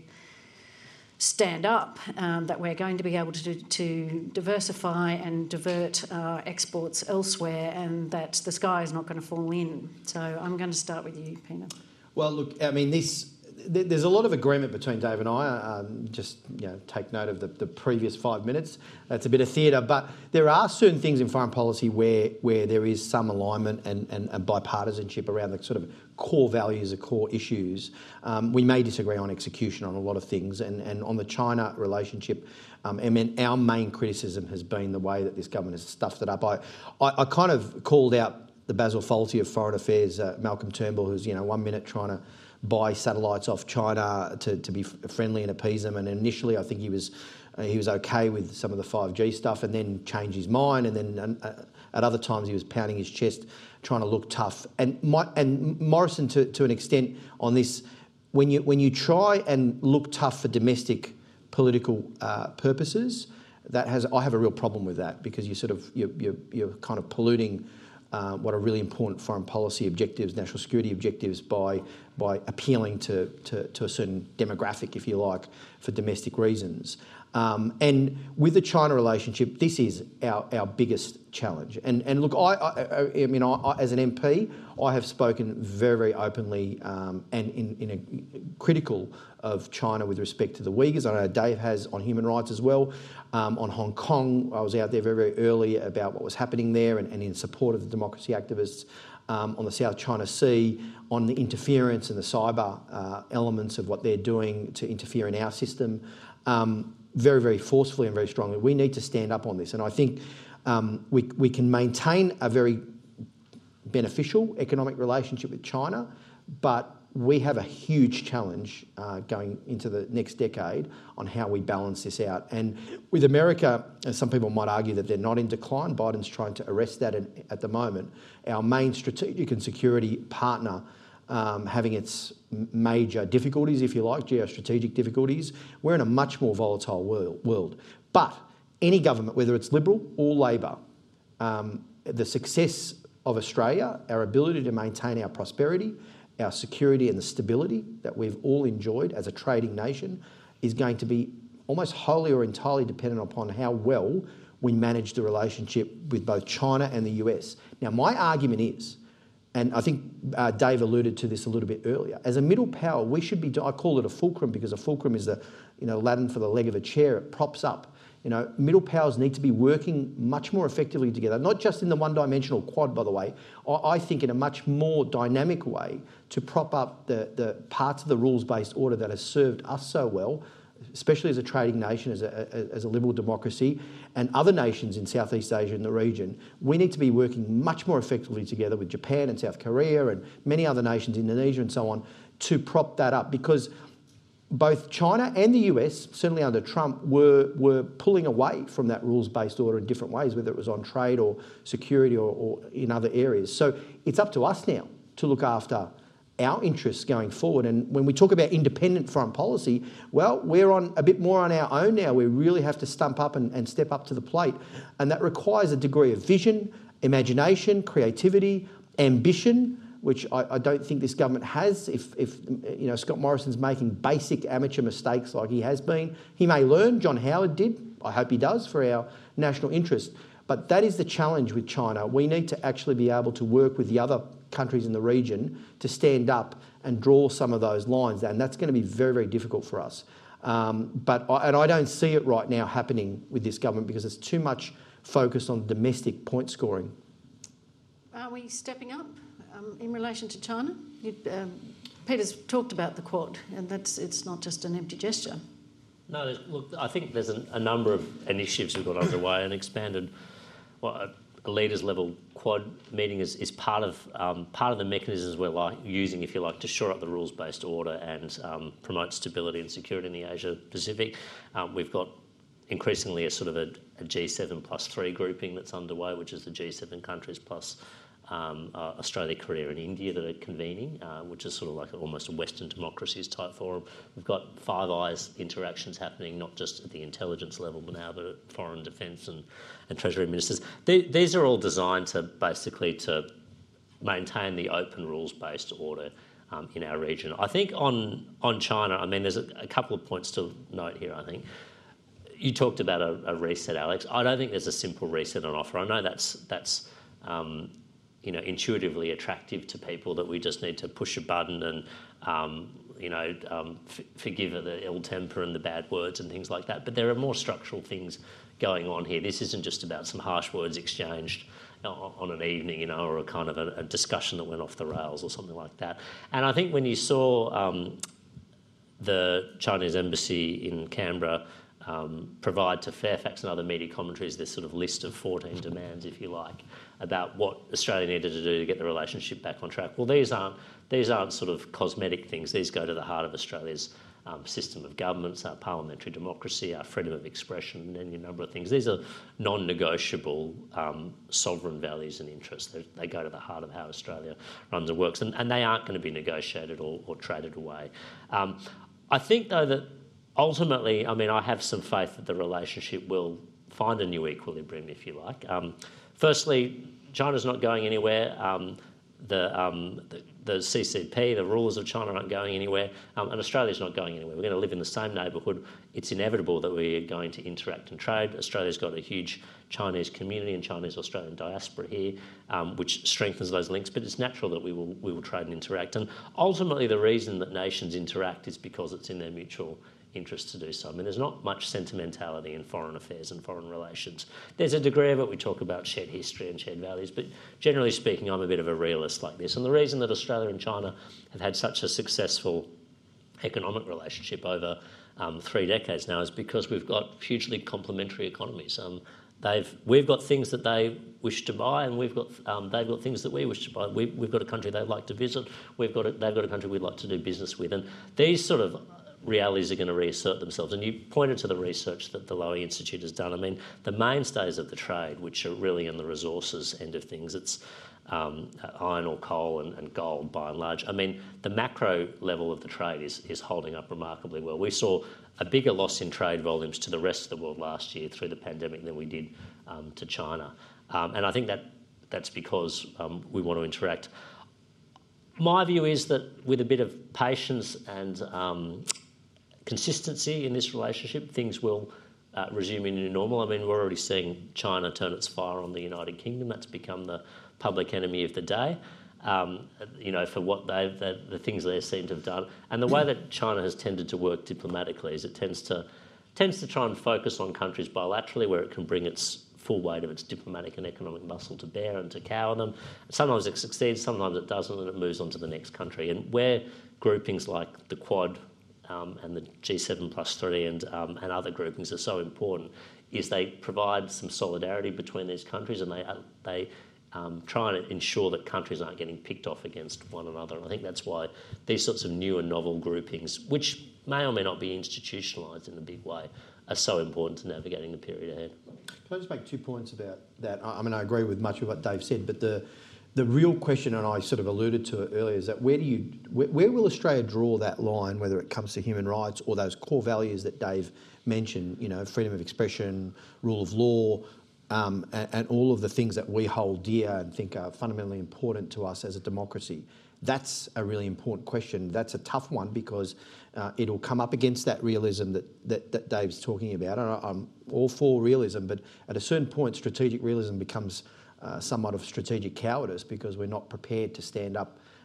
Speaker 1: stand up, um, that we're going to be able to, to diversify and divert our exports elsewhere, and that the sky is not going to fall in? So I'm going to start with you, Pina.
Speaker 3: Well, look, I mean, this th- there's a lot of agreement between Dave and I. Um, just you know, take note of the, the previous five minutes. That's a bit of theatre, but there are certain things in foreign policy where where there is some alignment and, and, and bipartisanship around the sort of core values, the core issues. Um, we may disagree on execution on a lot of things, and, and on the China relationship, um, I mean, our main criticism has been the way that this government has stuffed it up. I, I, I kind of called out the Basil Fawlty of Foreign Affairs, uh, Malcolm Turnbull, who's, you know, one minute trying to buy satellites off China to, to be friendly and appease them, and initially I think he was uh, he was okay with some of the five G stuff, and then changed his mind, and then uh, at other times he was pounding his chest trying to look tough. And my, and Morrison, to, to an extent on this, when you when you try and look tough for domestic political uh, purposes, that has I have a real problem with that, because you sort of you're, you're, you're kind of polluting Uh, what are really important foreign policy objectives, national security objectives, by by appealing to, to, to a certain demographic, if you like, for domestic reasons. Um, and with the China relationship, this is our, our biggest challenge. And and look, I I, I mean, I, I, as an M P, I have spoken very, very openly um, and in, in a critical of China with respect to the Uyghurs. I know Dave has on human rights as well. Um, on Hong Kong, I was out there very, very early about what was happening there, and, and in support of the democracy activists. Um, on the South China Sea, on the interference and the cyber uh, elements of what they're doing to interfere in our system, um, very, very forcefully and very strongly. We need to stand up on this, and I think um, we we can maintain a very beneficial economic relationship with China, but we have a huge challenge uh, going into the next decade on how we balance this out. And with America, and some people might argue that they're not in decline, Biden's trying to arrest that at, at the moment. Our main strategic and security partner um, having its major difficulties, if you like, geostrategic difficulties, we're in a much more volatile world. world. But any government, whether it's Liberal or Labor, um, the success of Australia, our ability to maintain our prosperity, our security and the stability that we've all enjoyed as a trading nation, is going to be almost wholly or entirely dependent upon how well we manage the relationship with both China and the U S. Now, my argument is, and I think uh, Dave alluded to this a little bit earlier, as a middle power, we should be, I call it a fulcrum because a fulcrum is the, you know, Latin for the leg of a chair. It props up. You know, middle powers need to be working much more effectively together, not just in the one-dimensional quad, by the way. I, I think in a much more dynamic way to prop up the, the parts of the rules-based order that has served us so well, especially as a trading nation, as a, as a liberal democracy, and other nations in Southeast Asia and the region. We need to be working much more effectively together with Japan and South Korea and many other nations, Indonesia and so on, to prop that up, because both China and the U S, certainly under Trump, were were pulling away from that rules-based order in different ways, whether it was on trade or security or, or in other areas. So it's up to us now to look after our interests going forward. And when we talk about independent foreign policy, well, we're on a bit more on our own now. We really have to stump up and, and step up to the plate. And that requires a degree of vision, imagination, creativity, ambition, which I, I don't think this government has. If, if you know, Scott Morrison's making basic amateur mistakes like he has been, he may learn. John Howard did. I hope he does, for our national interest. But that is the challenge with China. We need to actually be able to work with the other countries in the region to stand up and draw some of those lines, and that's going to be very, very difficult for us. Um, but I, and I don't see it right now happening with this government because it's too much focused on domestic point scoring.
Speaker 1: Are we stepping up um, in relation to China? You, um, Peter's talked about the Quad, and that's it's not just an empty gesture.
Speaker 2: No, look, I think there's a, a number of initiatives we've got underway, and expanded well, a, a leaders level Quad meeting is, is part of um, part of the mechanisms we're like using, if you like, to shore up the rules-based order and um, promote stability and security in the Asia Pacific. Um, we've got increasingly a sort of a, a G seven plus three grouping that's underway, which is the G seven countries plus Um, uh, Australia, Korea and India that are convening, uh, which is sort of like almost a Western democracies type forum. We've got Five Eyes interactions happening, not just at the intelligence level, but now but at foreign defence and, and treasury ministers. They, these are all designed to basically to maintain the open rules-based order um, in our region. I think on, on China, I mean, there's a, a couple of points to note here, I think. You talked about a, a reset, Alex. I don't think there's a simple reset on offer. I know that's that's um, you know, intuitively attractive to people, that we just need to push a button and, um, you know, um, f- forgive the ill temper and the bad words and things like that. But there are more structural things going on here. This isn't just about some harsh words exchanged on an evening, you know, or a kind of a, a discussion that went off the rails or something like that. And I think when you saw um, the Chinese embassy in Canberra Um, provide to Fairfax and other media commentaries this sort of list of fourteen demands, if you like, about what Australia needed to do to get the relationship back on track. Well, these aren't these aren't sort of cosmetic things. These go to the heart of Australia's um, system of governance, our parliamentary democracy, our freedom of expression, and any number of things. These are non-negotiable um, sovereign values and interests. They're, they go to the heart of how Australia runs and works, and, and they aren't going to be negotiated or, or traded away. Um, I think, though, that ultimately, I mean, I have some faith that the relationship will find a new equilibrium, if you like. Um, firstly, China's not going anywhere. Um, the, um, the, the C C P, the rulers of China, aren't going anywhere, um, and Australia's not going anywhere. We're going to live in the same neighbourhood. It's inevitable that we are going to interact and trade. Australia's got a huge Chinese community and Chinese-Australian diaspora here, um, which strengthens those links, but it's natural that we will, we will trade and interact. And ultimately, the reason that nations interact is because it's in their mutual interest to do so. I mean, there's not much sentimentality in foreign affairs and foreign relations. There's a degree of it. We talk about shared history and shared values, but generally speaking, I'm a bit of a realist like this. And the reason that Australia and China have had such a successful economic relationship over um, three decades now is because we've got hugely complementary economies. Um, they've we've got things that they wish to buy, and we've got um, they've got things that we wish to buy. We, we've got a country they'd like to visit. We've got a, they've got a country we'd like to do business with, and these sort of realities are going to reassert themselves. And you pointed to the research that the Lowy Institute has done. I mean, the mainstays of the trade, which are really in the resources end of things, it's um, iron or coal and, and gold by and large. I mean, the macro level of the trade is, is holding up remarkably well. We saw a bigger loss in trade volumes to the rest of the world last year through the pandemic than we did um, to China. Um, and I think that that's because um, we want to interact. My view is that with a bit of patience and um, consistency in this relationship, things will uh, resume in new normal. I mean, we're already seeing China turn its fire on the United Kingdom. That's become the public enemy of the day, um, you know, for what they've, the, the things they seem to have done. And the way that China has tended to work diplomatically is it tends to tends to try and focus on countries bilaterally where it can bring its full weight of its diplomatic and economic muscle to bear and to cower them. Sometimes it succeeds, sometimes it doesn't, and it moves on to the next country. And where groupings like the Quad Um, and the G seven plus three and, um, and other groupings are so important is they provide some solidarity between these countries, and they, uh, they um, try and ensure that countries aren't getting picked off against one another. And I think that's why these sorts of new and novel groupings, which may or may not be institutionalised in a big way, are so important to navigating the period ahead.
Speaker 3: Can I just make two points about that? I mean, I agree with much of what Dave said, but the The real question, and I sort of alluded to it earlier, is that where do you, where, where will Australia draw that line, whether it comes to human rights or those core values that Dave mentioned, you know, freedom of expression, rule of law, um, and, and all of the things that we hold dear and think are fundamentally important to us as a democracy? That's a really important question. That's a tough one because uh, it'll come up against that realism that, that, that Dave's talking about. And I, I'm all for realism, but at a certain point, strategic realism becomes Uh, somewhat of strategic cowardice because we're not prepared to stand up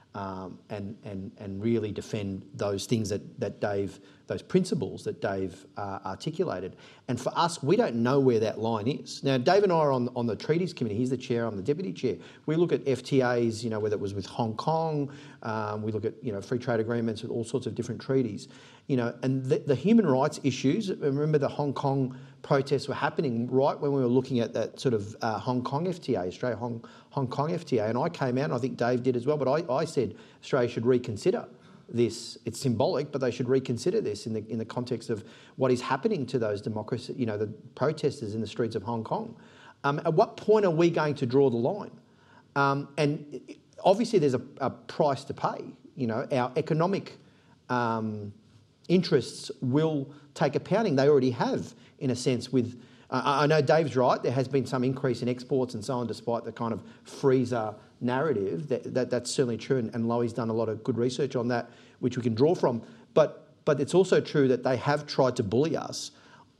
Speaker 3: um, and, and, and really defend those things that, that Dave, those principles that Dave uh, articulated. And for us, we don't know where that line is. Now, Dave and I are on, on the Treaties Committee. He's the chair, I'm the deputy chair. We look at F T As, you know, whether it was with Hong Kong, um, we look at, you know, free trade agreements with all sorts of different treaties. You know, and the, the human rights issues, remember the Hong Kong protests were happening right when we were looking at that sort of uh, Hong Kong F T A, Australia Hong, Hong Kong F T A, and I came out, and I think Dave did as well, but I, I said Australia should reconsider this. It's symbolic, but they should reconsider this in the in the context of what is happening to those democracy, you know, the protesters in the streets of Hong Kong. Um, at what point are we going to draw the line? Um, and obviously there's a, a price to pay. You know, our economic um, interests will take a pounding. They already have, in a sense, with... Uh, I know Dave's right, there has been some increase in exports and so on, despite the kind of freezer narrative. That, that That's certainly true, and, and Loey's done a lot of good research on that, which we can draw from. But, but it's also true that they have tried to bully us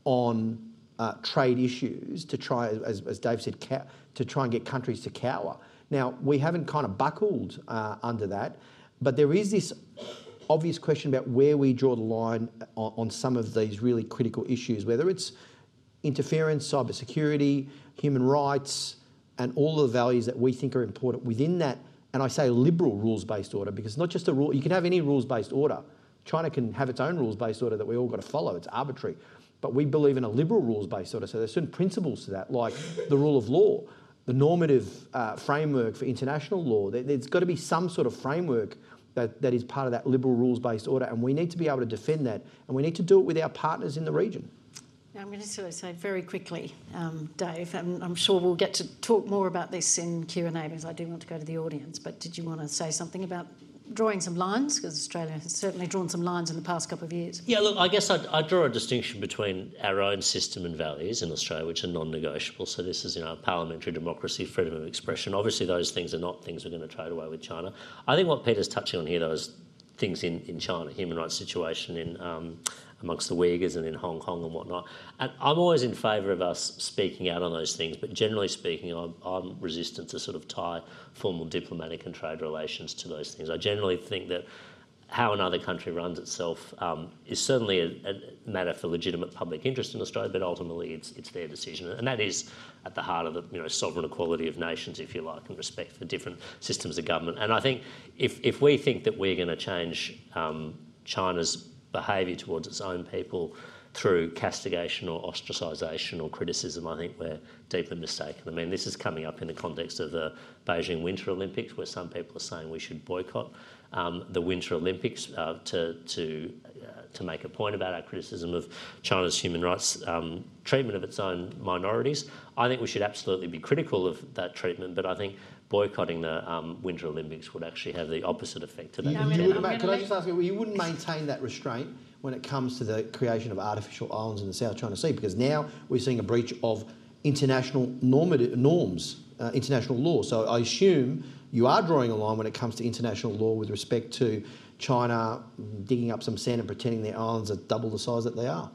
Speaker 3: on uh, trade issues to try, as, as Dave said, cow, to try and get countries to cower. Now, we haven't kind of buckled uh, under that, but there is this obvious question about where we draw the line on, on some of these really critical issues, whether it's interference, cybersecurity, human rights, and all the values that we think are important within that. And I say liberal rules-based order, because it's not just a rule. You can have any rules-based order. China can have its own rules-based order that we all got to follow. It's arbitrary. But we believe in a liberal rules-based order. So there's certain principles to that, like the rule of law, the normative uh, framework for international law. There, there's got to be some sort of framework that, that is part of that liberal rules-based order, and we need to be able to defend that, and we need to do it with our partners in the region.
Speaker 1: Now, I'm going to sort of say very quickly, um, Dave, and I'm sure we'll get to talk more about this in Q and A because I do want to go to the audience, but did you want to say something about drawing some lines? Because Australia has certainly drawn some lines in the past couple of years.
Speaker 2: Yeah, look, I guess I'd, I'd draw a distinction between our own system and values in Australia, which are non-negotiable. So this is, you know, parliamentary democracy, freedom of expression. Obviously, those things are not things we're going to trade away with China. I think what Peter's touching on here, though, is things in, in China, human rights situation in um, amongst the Uyghurs and in Hong Kong and whatnot. And I'm always in favour of us speaking out on those things, but generally speaking, I'm, I'm resistant to sort of tie formal diplomatic and trade relations to those things. I generally think that how another country runs itself um, is certainly a, a matter for legitimate public interest in Australia, but ultimately it's it's their decision, and that is at the heart of the, you know, sovereign equality of nations, if you like, and respect for different systems of government. And I think if if we think that we're going to change um, China's behaviour towards its own people through castigation or ostracisation or criticism, I think we're deeply mistaken. I mean, this is coming up in the context of the Beijing Winter Olympics, where some people are saying we should boycott um, the Winter Olympics uh, to to uh, to make a point about our criticism of China's human rights um, treatment of its own minorities. I think we should absolutely be critical of that treatment, but I think boycotting the um, Winter Olympics would actually have the opposite effect to that.
Speaker 3: You, you would, mate, could I just ask you, you wouldn't maintain that restraint when it comes to the creation of artificial islands in the South China Sea, because now we're seeing a breach of international normative, norms, uh, international law. So I assume you are drawing a line when it comes to international law with respect to China digging up some sand and pretending their islands are double the size that they are.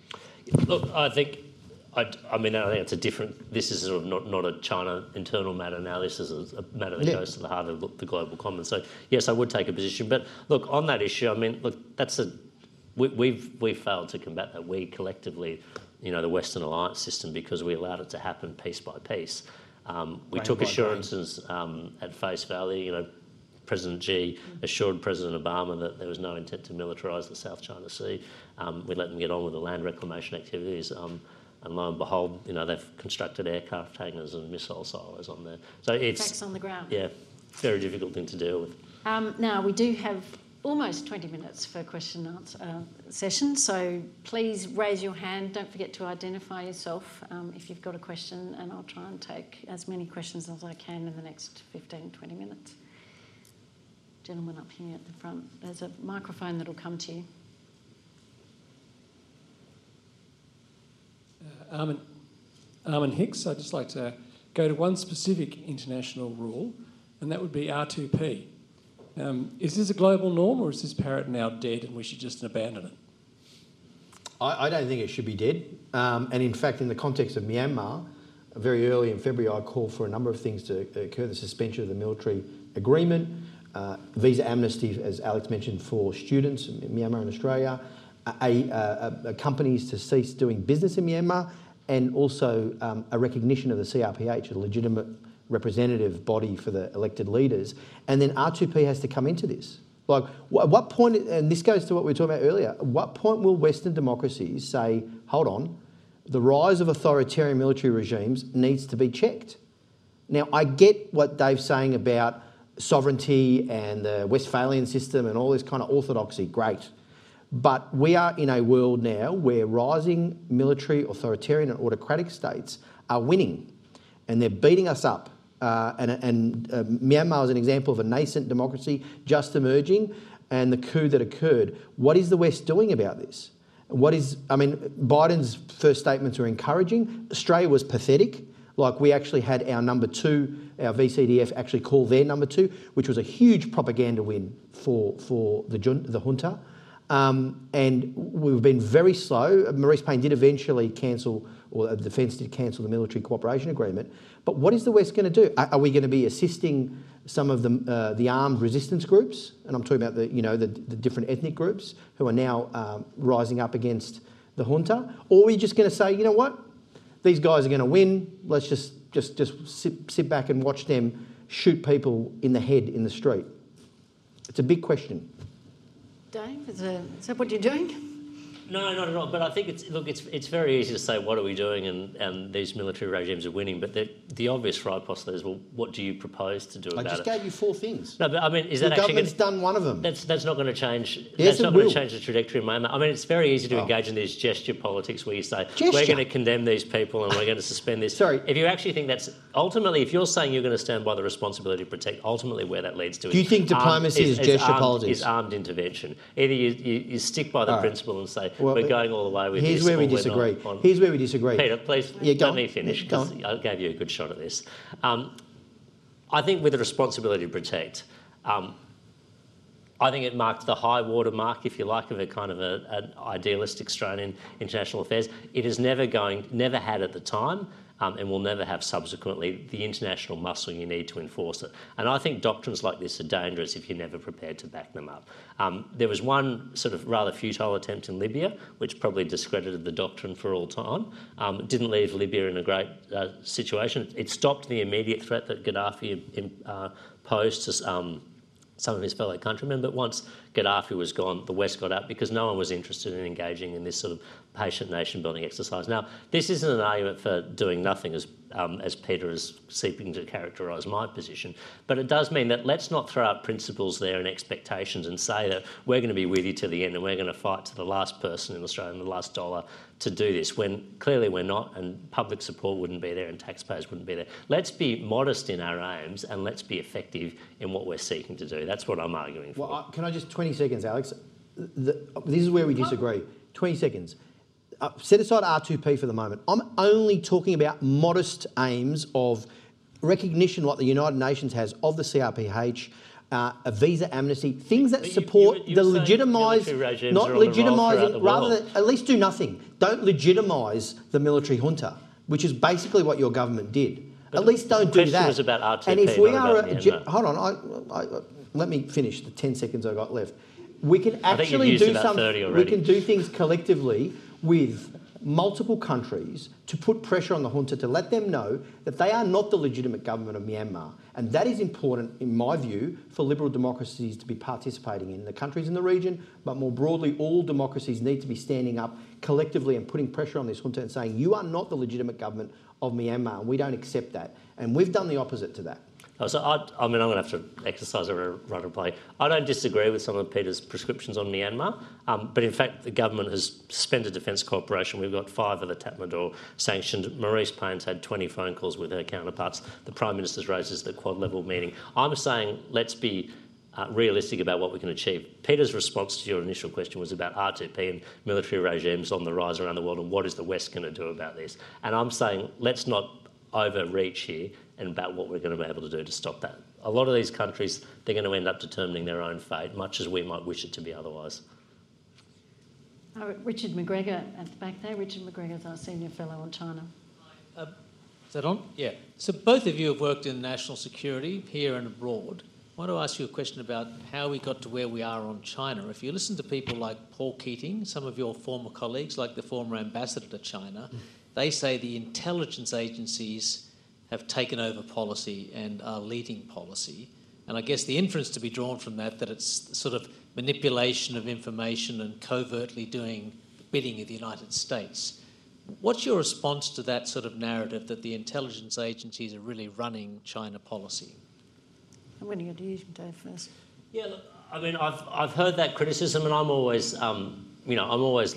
Speaker 2: Look, I think... I, I mean, I think it's a different... This is sort of not, not a China internal matter now. This is a, a matter that yeah. goes to the heart of the global commons. So, yes, I would take a position. But, look, on that issue, I mean, look, that's a... We, we've we've failed to combat that. We collectively, you know, the Western alliance system, because we allowed it to happen piece by piece. Um, we
Speaker 3: brain
Speaker 2: took
Speaker 3: assurances
Speaker 2: assurances um, at face value. You know, President Xi assured President Obama that there was no intent to militarise the South China Sea. Um, we let them get on with the land reclamation activities. Um, And lo and behold, you know, they've constructed aircraft hangars and missile silos on there. So it's...
Speaker 1: Facts on the ground.
Speaker 2: Yeah, very difficult thing to deal with.
Speaker 1: Um, now, we do have almost twenty minutes for question and answer uh, session, so please raise your hand. Don't forget to identify yourself um, if you've got a question, and I'll try and take as many questions as I can in the next fifteen, twenty minutes. Gentleman up here at the front. There's a microphone that'll come to you.
Speaker 4: Uh, Armin, Armin Hicks, I'd just like to go to one specific international rule, and that would be R two P. Um, is this a global norm, or is this parrot now dead and we should just abandon it?
Speaker 3: I, I don't think it should be dead. Um, and in fact, in the context of Myanmar, very early in February, I called for a number of things to occur: the suspension of the military agreement, uh, visa amnesty, as Alex mentioned, for students in Myanmar and Australia, a, a, a companies to cease doing business in Myanmar, and also um, a recognition of the C R P H, a legitimate representative body for the elected leaders. And then R two P has to come into this. Like, at what point, and this goes to what we were talking about earlier, at what point will Western democracies say, hold on, the rise of authoritarian military regimes needs to be checked? Now, I get what Dave's saying about sovereignty and the Westphalian system and all this kind of orthodoxy, great. But we are in a world now where rising military, authoritarian and autocratic states are winning, and they're beating us up. Uh, and and uh, Myanmar is an example of a nascent democracy just emerging, and the coup that occurred. What is the West doing about this? What is, I mean, Biden's first statements were encouraging. Australia was pathetic. Like, we actually had our number two, our V C D F actually call their number two, which was a huge propaganda win for, for the, jun- the junta. Um, and we've been very slow. Maurice Payne did eventually cancel, or the defence did cancel the military cooperation agreement. But what is the West going to do? Are, are we going to be assisting some of the, uh, the armed resistance groups? And I'm talking about the, you know, the, the different ethnic groups who are now um, rising up against the junta. Or are we just going to say, you know what, these guys are going to win. Let's just just just sit, sit back and watch them shoot people in the head in the street. It's a big question.
Speaker 1: Dave, is, a, is that what you're doing?
Speaker 2: No, not at all. But I think it's look, it's it's very easy to say what are we doing, and, and these military regimes are winning. But the the obvious right posture is, well, what do you propose to do
Speaker 3: I
Speaker 2: about it?
Speaker 3: just gave you four things.
Speaker 2: No, but I mean, is
Speaker 3: the
Speaker 2: that actually
Speaker 3: government's
Speaker 2: gonna,
Speaker 3: done one of them?
Speaker 2: That's that's not going to change.
Speaker 3: Yes,
Speaker 2: that's
Speaker 3: it
Speaker 2: not going
Speaker 3: will.
Speaker 2: to change the trajectory of Myanmar. I mean, it's very easy to
Speaker 3: Oh.
Speaker 2: engage in this gesture politics where you say
Speaker 3: Gesture?
Speaker 2: we're going to condemn these people and we're going to suspend this.
Speaker 3: Sorry.
Speaker 2: If you actually think that's ultimately, if you're saying you're going to stand by the responsibility to protect, ultimately where that leads to
Speaker 3: Do you
Speaker 2: is
Speaker 3: think diplomacy
Speaker 2: armed,
Speaker 3: is gesture
Speaker 2: armed,
Speaker 3: politics?
Speaker 2: Is armed intervention. Either you, you, you stick by the
Speaker 3: All right.
Speaker 2: principle and say
Speaker 3: Well,
Speaker 2: we're going all the way with
Speaker 3: Here's
Speaker 2: this.
Speaker 3: where we
Speaker 2: or we're
Speaker 3: disagree.
Speaker 2: not on-
Speaker 3: Here's where we disagree.
Speaker 2: Peter, please
Speaker 3: Yeah, go
Speaker 2: let
Speaker 3: on.
Speaker 2: me finish
Speaker 3: Yeah, go
Speaker 2: because I gave you a good shot at this. Um, I think with the responsibility to protect, um, I think it marked the high water mark, if you like, of a kind of a, an idealistic Australian international affairs. It has never going, never had at the time, um, and will never have subsequently, the international muscle you need to enforce it. And I think doctrines like this are dangerous if you're never prepared to back them up. Um, there was one sort of rather futile attempt in Libya, which probably discredited the doctrine for all time. Um, it didn't leave Libya in a great uh, situation. It stopped the immediate threat that Gaddafi uh, posed to um, some of his fellow countrymen, but once Gaddafi was gone, the West got out because no one was interested in engaging in this sort of patient nation-building exercise. Now, this isn't an argument for doing nothing, as um, as Peter is seeking to characterise my position, but it does mean that let's not throw out principles there and expectations and say that we're going to be with you to the end and we're going to fight to the last person in Australia and the last dollar to do this, when clearly we're not, and public support wouldn't be there and taxpayers wouldn't be there. Let's be modest in our aims and let's be effective in what we're seeking to do. That's what I'm arguing for.
Speaker 3: Well, I, can I just, twenty seconds, Alex? The, this is where we disagree. twenty seconds. Uh, set aside R two P for the moment. I'm only talking about modest aims of recognition, like the United Nations has, of the C R P H, uh, a visa amnesty, things that
Speaker 2: But you-
Speaker 3: support
Speaker 2: you were- you
Speaker 3: the
Speaker 2: were saying
Speaker 3: legitimise,
Speaker 2: military regimes
Speaker 3: not
Speaker 2: are on the roll throughout
Speaker 3: legitimising,
Speaker 2: the
Speaker 3: rather
Speaker 2: world.
Speaker 3: than at least do nothing. Don't legitimise the military junta, which is basically what your government did.
Speaker 2: But
Speaker 3: at least don't
Speaker 2: the
Speaker 3: do
Speaker 2: question
Speaker 3: that.
Speaker 2: was about R two P,
Speaker 3: and if we
Speaker 2: not
Speaker 3: are,
Speaker 2: about
Speaker 3: a, ge-
Speaker 2: Myanmar.
Speaker 3: hold on, I, I, let me finish the ten seconds I got left. We can
Speaker 2: I think you've
Speaker 3: actually
Speaker 2: used
Speaker 3: do
Speaker 2: about
Speaker 3: some.
Speaker 2: thirty
Speaker 3: We
Speaker 2: already.
Speaker 3: can do things collectively with multiple countries to put pressure on the junta to let them know that they are not the legitimate government of Myanmar. And that is important, in my view, for liberal democracies to be participating in. The countries in the region, but more broadly, all democracies need to be standing up collectively and putting pressure on this junta and saying, you are not the legitimate government of Myanmar, and we don't accept that. And we've done the opposite to that.
Speaker 2: Oh, so I, I mean, I'm going to have to exercise a right of play. I don't disagree with some of Peter's prescriptions on Myanmar, um, but in fact the government has suspended defence cooperation. We've got five of the Tatmadaw sanctioned. Maurice Payne's had twenty phone calls with her counterparts. The Prime Minister's raises the quad level meeting. I'm saying let's be uh, realistic about what we can achieve. Peter's response to your initial question was about R two P and military regimes on the rise around the world and what is the West going to do about this. And I'm saying let's not overreach here and about what we're going to be able to do to stop that. A lot of these countries, they're going to end up determining their own fate, much as we might wish it to be otherwise.
Speaker 1: Oh, Richard McGregor at the back there. Richard McGregor's our senior fellow on China.
Speaker 5: Uh, is that on? Yeah. So both of you have worked in national security here and abroad. I want to ask you a question about how we got to where we are on China. If you listen to people like Paul Keating, some of your former colleagues, like the former ambassador to China, mm. they say the intelligence agencies have taken over policy and are leading policy. And I guess the inference to be drawn from that, that it's sort of manipulation of information and covertly doing the bidding of the United States. What's your response to that sort of narrative that the intelligence agencies are really running China policy?
Speaker 1: I'm going to go to you, Dave, first.
Speaker 2: Yeah, look, I mean, I've I've heard that criticism, and I'm always, um, you know, I'm always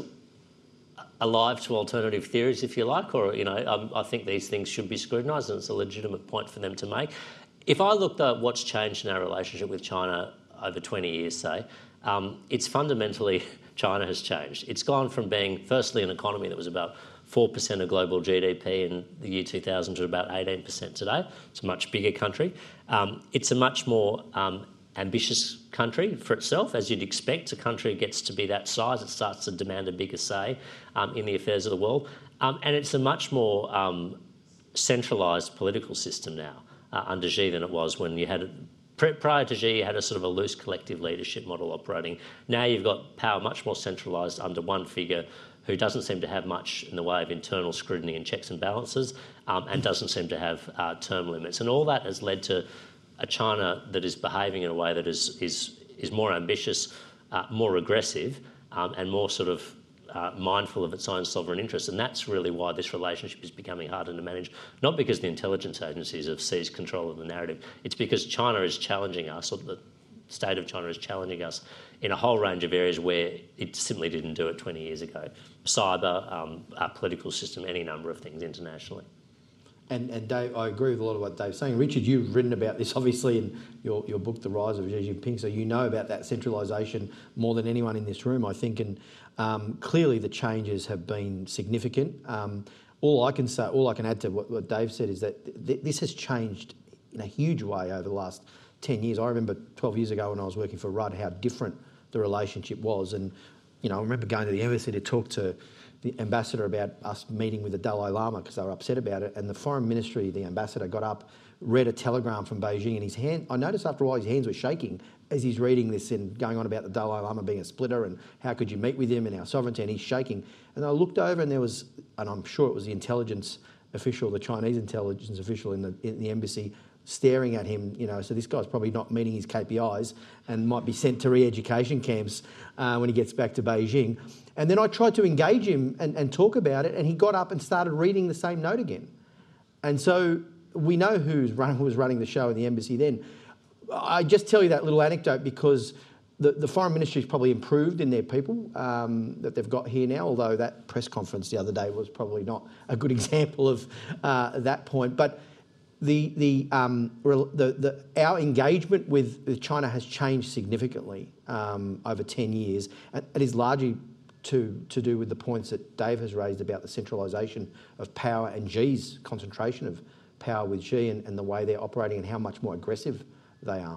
Speaker 2: alive to alternative theories, if you like, or you know, I, I think these things should be scrutinised, and it's a legitimate point for them to make. If I looked at what's changed in our relationship with China over twenty years, say, um, it's fundamentally China has changed. It's gone from being, firstly, an economy that was about four percent of global G D P in the year two thousand to about eighteen percent today. It's a much bigger country. Um, it's a much more um, ambitious country for itself, as you'd expect. A country gets to be that size, it starts to demand a bigger say um, in the affairs of the world. Um, and it's a much more um, centralised political system now uh, under Xi than it was when you had... Prior to Xi, you had a sort of a loose collective leadership model operating. Now you've got power much more centralised under one figure who doesn't seem to have much in the way of internal scrutiny and checks and balances um, and doesn't seem to have uh, term limits. And all that has led to a China that is behaving in a way that is is, is more ambitious, uh, more aggressive um, and more sort of uh, mindful of its own sovereign interests. And that's really why this relationship is becoming harder to manage, not because the intelligence agencies have seized control of the narrative. It's because China is challenging us, or the state of China is challenging us in a whole range of areas where it simply didn't do it twenty years ago. Cyber, um, our political system, any number of things internationally.
Speaker 3: And, and Dave, I agree with a lot of what Dave's saying. Richard, you've written about this obviously in your, your book, The Rise of Xi Jinping, so you know about that centralisation more than anyone in this room, I think, and um, clearly the changes have been significant. Um, all I can say, all I can add to what, what Dave said is that th- this has changed in a huge way over the last ten years. I remember twelve years ago when I was working for Rudd how different the relationship was, and you know I remember going to the embassy to talk to the ambassador about us meeting with the Dalai Lama because they were upset about it, and the foreign ministry, the ambassador got up, read a telegram from Beijing, and his hand, I noticed after a while his hands were shaking as he's reading this and going on about the Dalai Lama being a splitter and how could you meet with him and our sovereignty, and he's shaking. And I looked over and there was, and I'm sure it was the intelligence official, the Chinese intelligence official in the, in the embassy, staring at him, you know, so this guy's probably not meeting his K P Is and might be sent to re-education camps uh, when he gets back to Beijing. And then I tried to engage him and, and talk about it, and he got up and started reading the same note again. And so we know who's run, who was running the show in the embassy then. I just tell you that little anecdote because the, the foreign ministry's probably improved in their people um, that they've got here now, although that press conference the other day was probably not a good example of uh, that point. But The the, um, the the our engagement with, with China has changed significantly um, over ten years, and it is largely to to do with the points that Dave has raised about the centralisation of power and Xi's concentration of power with Xi and, and the way they're operating and how much more aggressive they are.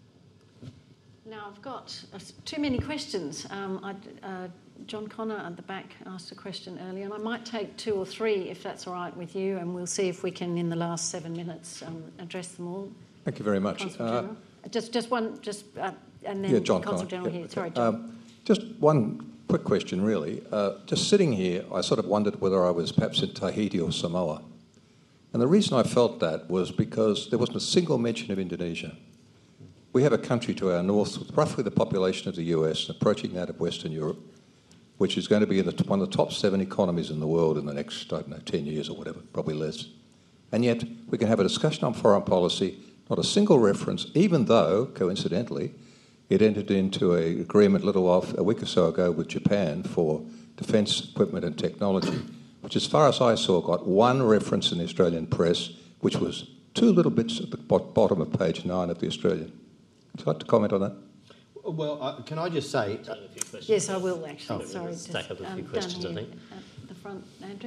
Speaker 1: Now I've got uh, too many questions. Um, I, uh, John Connor at the back asked a question earlier, and I might take two or three if that's all right with you, and we'll see if we can, in the last seven minutes, um, address them all.
Speaker 6: Thank you very much.
Speaker 1: Consul
Speaker 6: Uh,
Speaker 1: General. Just, just one, just uh, and then
Speaker 6: yeah, John
Speaker 1: Consul
Speaker 6: Connor.
Speaker 1: General
Speaker 6: Yeah,
Speaker 1: here.
Speaker 6: okay.
Speaker 1: Sorry, John.
Speaker 6: Um, just one quick question, really. Uh, just sitting here, I sort of wondered whether I was perhaps in Tahiti or Samoa, and the reason I felt that was because there wasn't a single mention of Indonesia. We have a country to our north with roughly the population of the U S, approaching that of Western Europe, which is going to be in the, one of the top seven economies in the world in the next, I don't know, ten years or whatever, probably less. And yet we can have a discussion on foreign policy, not a single reference, even though, coincidentally, it entered into an agreement a little off a week or so ago with Japan for defence equipment and technology, which as far as I saw got one reference in the Australian press, which was two little bits at the bottom of page nine of the Australian. Would you like to comment on that?
Speaker 3: Well, uh, can I just say...
Speaker 2: Uh,
Speaker 1: Yes, I will actually.
Speaker 2: Oh,
Speaker 1: Sorry,
Speaker 2: let's
Speaker 1: just,
Speaker 2: take up a few
Speaker 1: um,
Speaker 2: questions,
Speaker 1: down
Speaker 2: I
Speaker 1: here
Speaker 2: think.
Speaker 1: at the front, Andrew.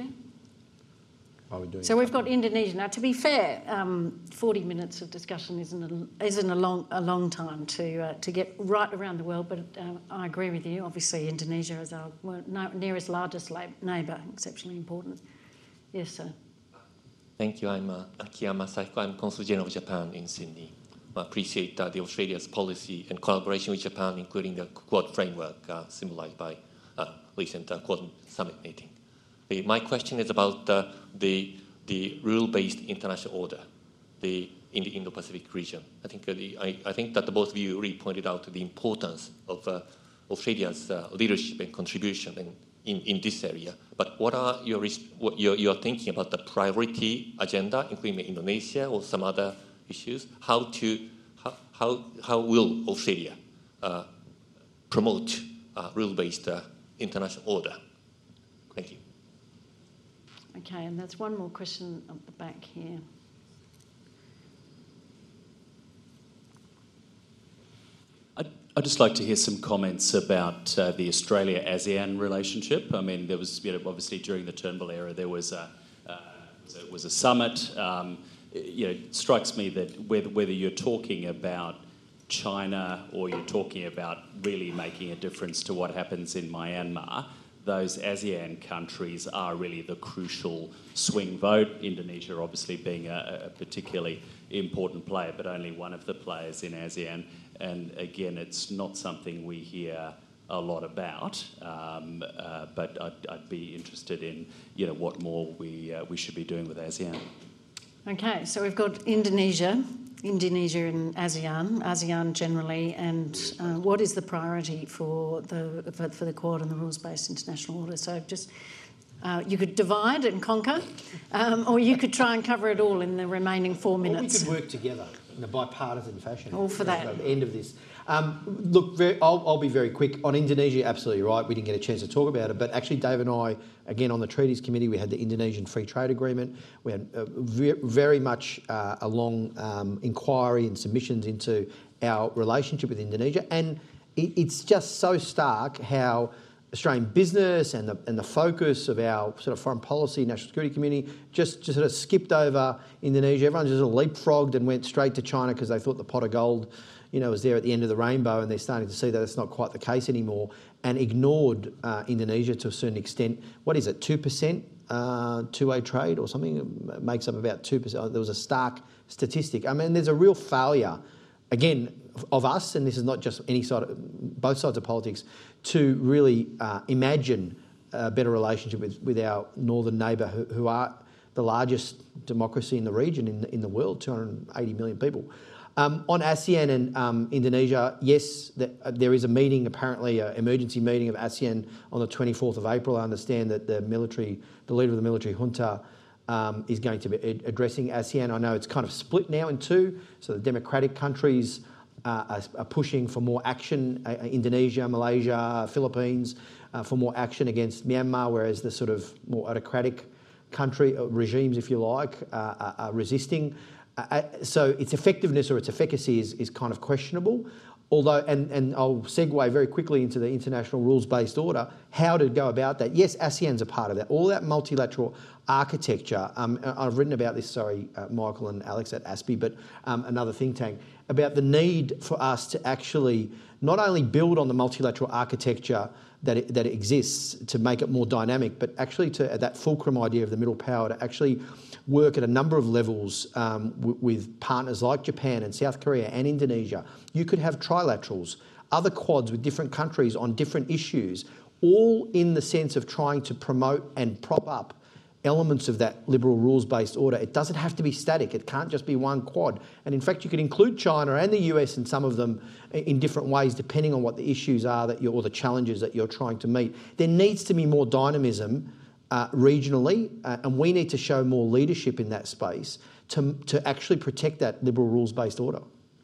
Speaker 3: Are we doing
Speaker 1: So we've got Indonesia. Now, to be fair, um, forty minutes of discussion isn't a, isn't a long a long time to uh, to get right around the world. But uh, I agree with you. Obviously, Indonesia is our nearest largest neighbour, exceptionally important. Yes, sir.
Speaker 7: Thank you. I'm uh, Akiyama Saiko. I'm Consul General of Japan in Sydney. appreciate uh, the Australia's policy and collaboration with Japan, including the Quad framework uh, symbolized by uh, recent uh, Quad summit meeting. The, my question is about uh, the the rule-based international order, the in the Indo-Pacific region. I think uh, the, I, I think that the both of you really pointed out the importance of uh, Australia's uh, leadership and contribution in, in, in this area. But what are your what you're, you're thinking about the priority agenda, including Indonesia or some other issues? How to how how, how will Australia uh, promote uh, rule-based uh, international order? Thank you.
Speaker 1: Okay, and there's one more question at the back here.
Speaker 8: I'd, I'd just like to hear some comments about uh, the Australia-ASEAN relationship. I mean, there was, you know, obviously during the Turnbull era, there was a, uh, was a, was a summit. Um, you know, it strikes me that whether, whether you're talking about China or you're talking about really making a difference to what happens in Myanmar, those ASEAN countries are really the crucial swing vote. Indonesia obviously being a, a particularly important player, but only one of the players in ASEAN. And again, it's not something we hear a lot about, um, uh, but I'd, I'd be interested in, you know, what more we uh, we should be doing with ASEAN.
Speaker 1: Okay, so we've got Indonesia, Indonesia and ASEAN, ASEAN generally, and uh, what is the priority for the for, for the Quad and the rules-based international order? So just uh, you could divide and conquer, um, or you could try and cover it all in the remaining four minutes.
Speaker 3: Or we could work together in a bipartisan fashion.
Speaker 1: All for that.
Speaker 3: At the end of this. Um, look, very, I'll, I'll be very quick. On Indonesia, absolutely right. We didn't get a chance to talk about it, but actually Dave and I, again, on the Treaties Committee, we had the Indonesian Free Trade Agreement. We had uh, ve- very much uh, a long um, inquiry and submissions into our relationship with Indonesia, and it, it's just so stark how Australian business and the and the focus of our sort of foreign policy, national security community just, just sort of skipped over Indonesia. Everyone just sort of leapfrogged and went straight to China because they thought the pot of gold, you know, was there at the end of the rainbow, and they're starting to see that it's not quite the case anymore, and ignored uh, Indonesia to a certain extent. What is it, two percent uh, two-way trade or something? It makes up about two percent. There was a stark statistic. I mean, there's a real failure, again, of us, and this is not just any side of, both sides of politics, to really uh, imagine a better relationship with, with our northern neighbour, who, who are the largest democracy in the region, in the, in the world, two hundred eighty million people. Um, on ASEAN and um, Indonesia, yes, the, uh, there is a meeting, apparently an emergency meeting of ASEAN on the twenty-fourth of April. I understand that the military, the leader of the military junta um, is going to be addressing ASEAN. I know it's kind of split now in two, so the democratic countries uh, are, are pushing for more action, uh, Indonesia, Malaysia, Philippines, uh, for more action against Myanmar, whereas the sort of more autocratic country, uh, regimes, if you like, uh, are, are resisting. Uh, so its effectiveness or its efficacy is, is kind of questionable. Although, and, and I'll segue very quickly into the international rules-based order, how to go about that. Yes, ASEAN's a part of that. All that multilateral architecture, um, I've written about this, sorry, uh, Michael and Alex at A S P I, but um, another think tank, about the need for us to actually not only build on the multilateral architecture that it, that it exists to make it more dynamic, but actually to uh, that fulcrum idea of the middle power to actually work at a number of levels um, w- with partners like Japan and South Korea and Indonesia. You could have trilaterals, other quads with different countries on different issues, all in the sense of trying to promote and prop up elements of that liberal rules-based order. It doesn't have to be static. It can't just be one quad. And in fact, you could include China and the U S in some of them in different ways, depending on what the issues are that you're, or the challenges that you're trying to meet. There needs to be more dynamism uh, regionally, uh, and we need to show more leadership in that space to, to actually protect that liberal rules-based order.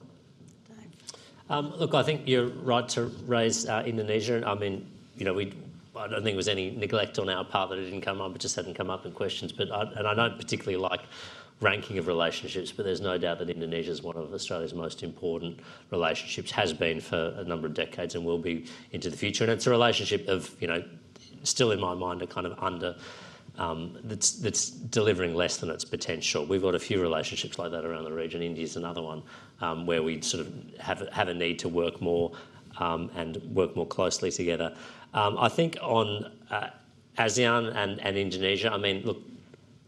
Speaker 2: Um, look, I think you're right to raise uh, Indonesia. I mean, you know, we. I don't think there was any neglect on our part that it didn't come up. It just hadn't come up in questions. But I, and I don't particularly like ranking of relationships, but there's no doubt that Indonesia is one of Australia's most important relationships, has been for a number of decades and will be into the future. And it's a relationship of, you know, still in my mind, a kind of under, um, that's, that's delivering less than its potential. We've got a few relationships like that around the region. India's another one, um, where we sort of have, have a need to work more um, and work more closely together. Um, I think on uh, ASEAN and, and Indonesia, I mean, look,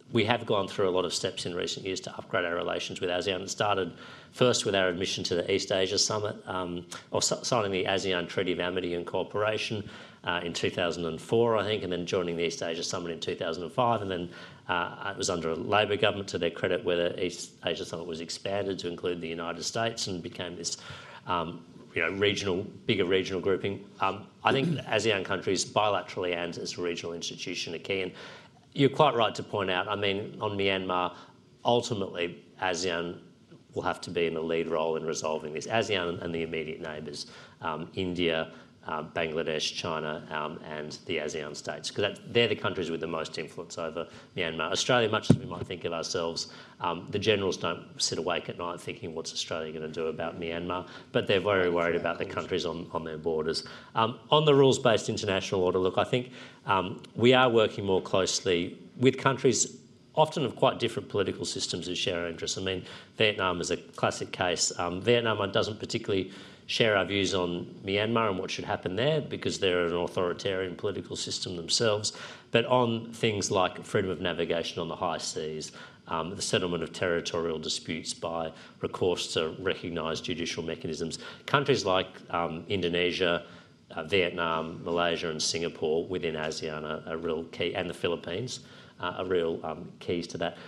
Speaker 2: we have gone through a lot of steps in recent years to upgrade our relations with ASEAN. It started first with our admission to the East Asia Summit, um, or signing the ASEAN Treaty of Amity and Cooperation uh, in two thousand four, I think, and then joining the East Asia Summit in two thousand five, and then uh, it was under a Labor government, to their credit, where the East Asia Summit was expanded to include the United States and became this um, you know, regional, bigger regional grouping. Um, I think ASEAN countries, bilaterally and as a regional institution, are key. And you're quite right to point out, I mean, on Myanmar, ultimately ASEAN will have to be in a lead role in resolving this. ASEAN and the immediate neighbours, um, India, uh, Bangladesh, China, um, and the ASEAN states, because they're the countries with the most influence over Myanmar. Australia, much as we might think of ourselves, um, the generals don't sit awake at night thinking, what's Australia going to do about Myanmar? But they're very worried about the countries on, on their borders. Um, on the rules-based international order, look, I think um, we are working more closely with countries often of quite different political systems who share our interests. I mean, Vietnam is a classic case. Um, Vietnam doesn't particularly share our views on Myanmar and what should happen there, because they're an authoritarian political system themselves. But on things like freedom of navigation on the high seas, um, the settlement of territorial disputes by recourse to recognised judicial mechanisms, countries like um, Indonesia, uh, Vietnam, Malaysia and Singapore within ASEAN are, are real key, and the Philippines uh, are real um, keys to that.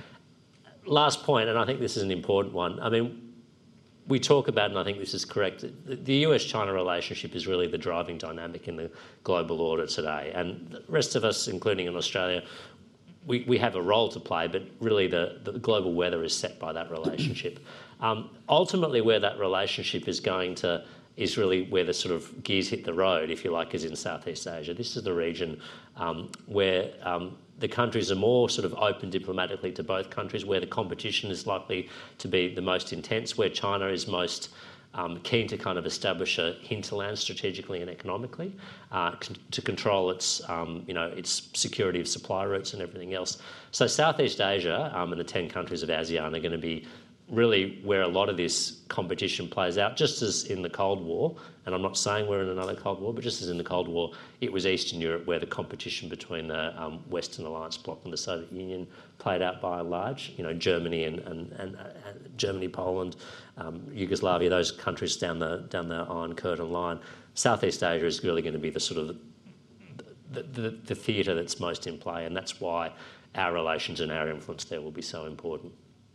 Speaker 2: Last point, and I think this is an important one, I mean, we talk about, and I think this is correct, the U S China relationship is really the driving dynamic in the global order today. And the rest of us, including in Australia, we, we have a role to play, but really the, the global weather is set by that relationship. Um, ultimately, where that relationship is going to is really where the sort of gears hit the road, if you like, is in Southeast Asia. This is the region um, where um, the countries are more sort of open diplomatically to both countries, where the competition is likely to be the most intense, where China is most um, keen to kind of establish a hinterland strategically and economically, uh, con- to control its, um, you know, its security of supply routes and everything else. So Southeast Asia um, and the ten countries of ASEAN are going to be really where a lot of this competition plays out, just as in the Cold War, and I'm not saying we're in another Cold War, but just as in the Cold War, it was Eastern Europe where the competition between the um, Western Alliance bloc and the Soviet Union played out by and large. You know, Germany and, and, and, and Germany, Poland, um, Yugoslavia, those countries down the down the Iron Curtain line. Southeast Asia is really going to be the sort of the, the, the theatre that's most in play, and that's why our relations and our influence there will be so important.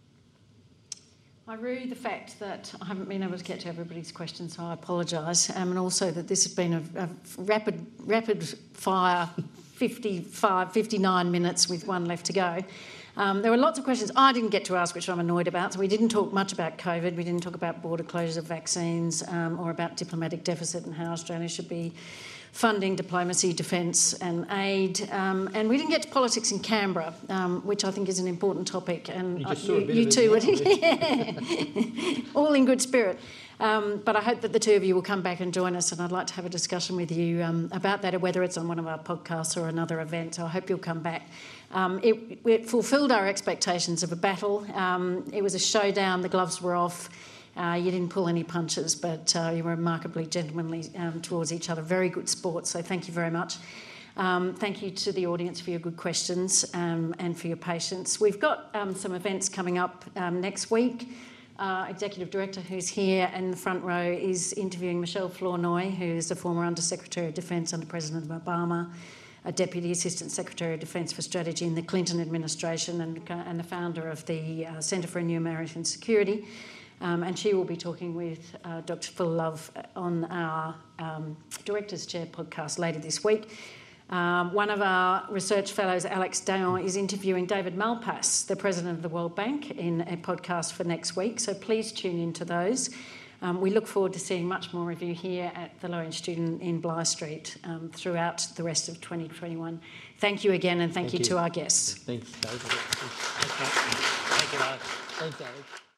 Speaker 1: I rue the fact that I haven't been able to get to everybody's questions, so I apologise, um, and also that this has been a, a rapid, rapid fire, fifty-five, fifty-nine minutes with one left to go. Um, there were lots of questions I didn't get to ask, which I'm annoyed about. So we didn't talk much about COVID. We didn't talk about border closures of vaccines, um, or about diplomatic deficit and how Australia should be funding diplomacy, defence and aid. Um, and we didn't get to politics in Canberra, um, which I think is an important topic. And
Speaker 3: you, just
Speaker 1: I,
Speaker 3: saw
Speaker 1: you,
Speaker 3: a bit
Speaker 1: you
Speaker 3: of
Speaker 1: two
Speaker 3: it
Speaker 1: would, yeah. All in good spirit. Um, but I hope that the two of you will come back and join us, and I'd like to have a discussion with you um, about that, whether it's on one of our podcasts or another event. So I hope you'll come back. Um, it, it fulfilled our expectations of a battle. Um, it was a showdown. The gloves were off. Uh, you didn't pull any punches, but uh, you were remarkably gentlemanly um, towards each other. Very good sport, so thank you very much. Um, thank you to the audience for your good questions um, and for your patience. We've got um, some events coming up um, next week. Uh, Executive Director, who's here in the front row, is interviewing Michelle Flournoy, who's a former Under Secretary of Defence under President Obama, a Deputy Assistant Secretary of Defence for Strategy in the Clinton administration, and, and the founder of the uh, Centre for New American Security. Um, and she will be talking with uh, Doctor Phil Love on our um, Director's Chair podcast later this week. Um, one of our research fellows, Alex Dayon, is interviewing David Malpass, the President of the World Bank, in a podcast for next week. So please tune into those. Um, we look forward to seeing much more of you here at the Low Institute in Bligh Street um, throughout the rest of twenty twenty-one. Thank you again, and thank, thank you, you to our guests.
Speaker 3: Thanks, David.
Speaker 2: Thank you, Alex.
Speaker 3: Thanks, Alex.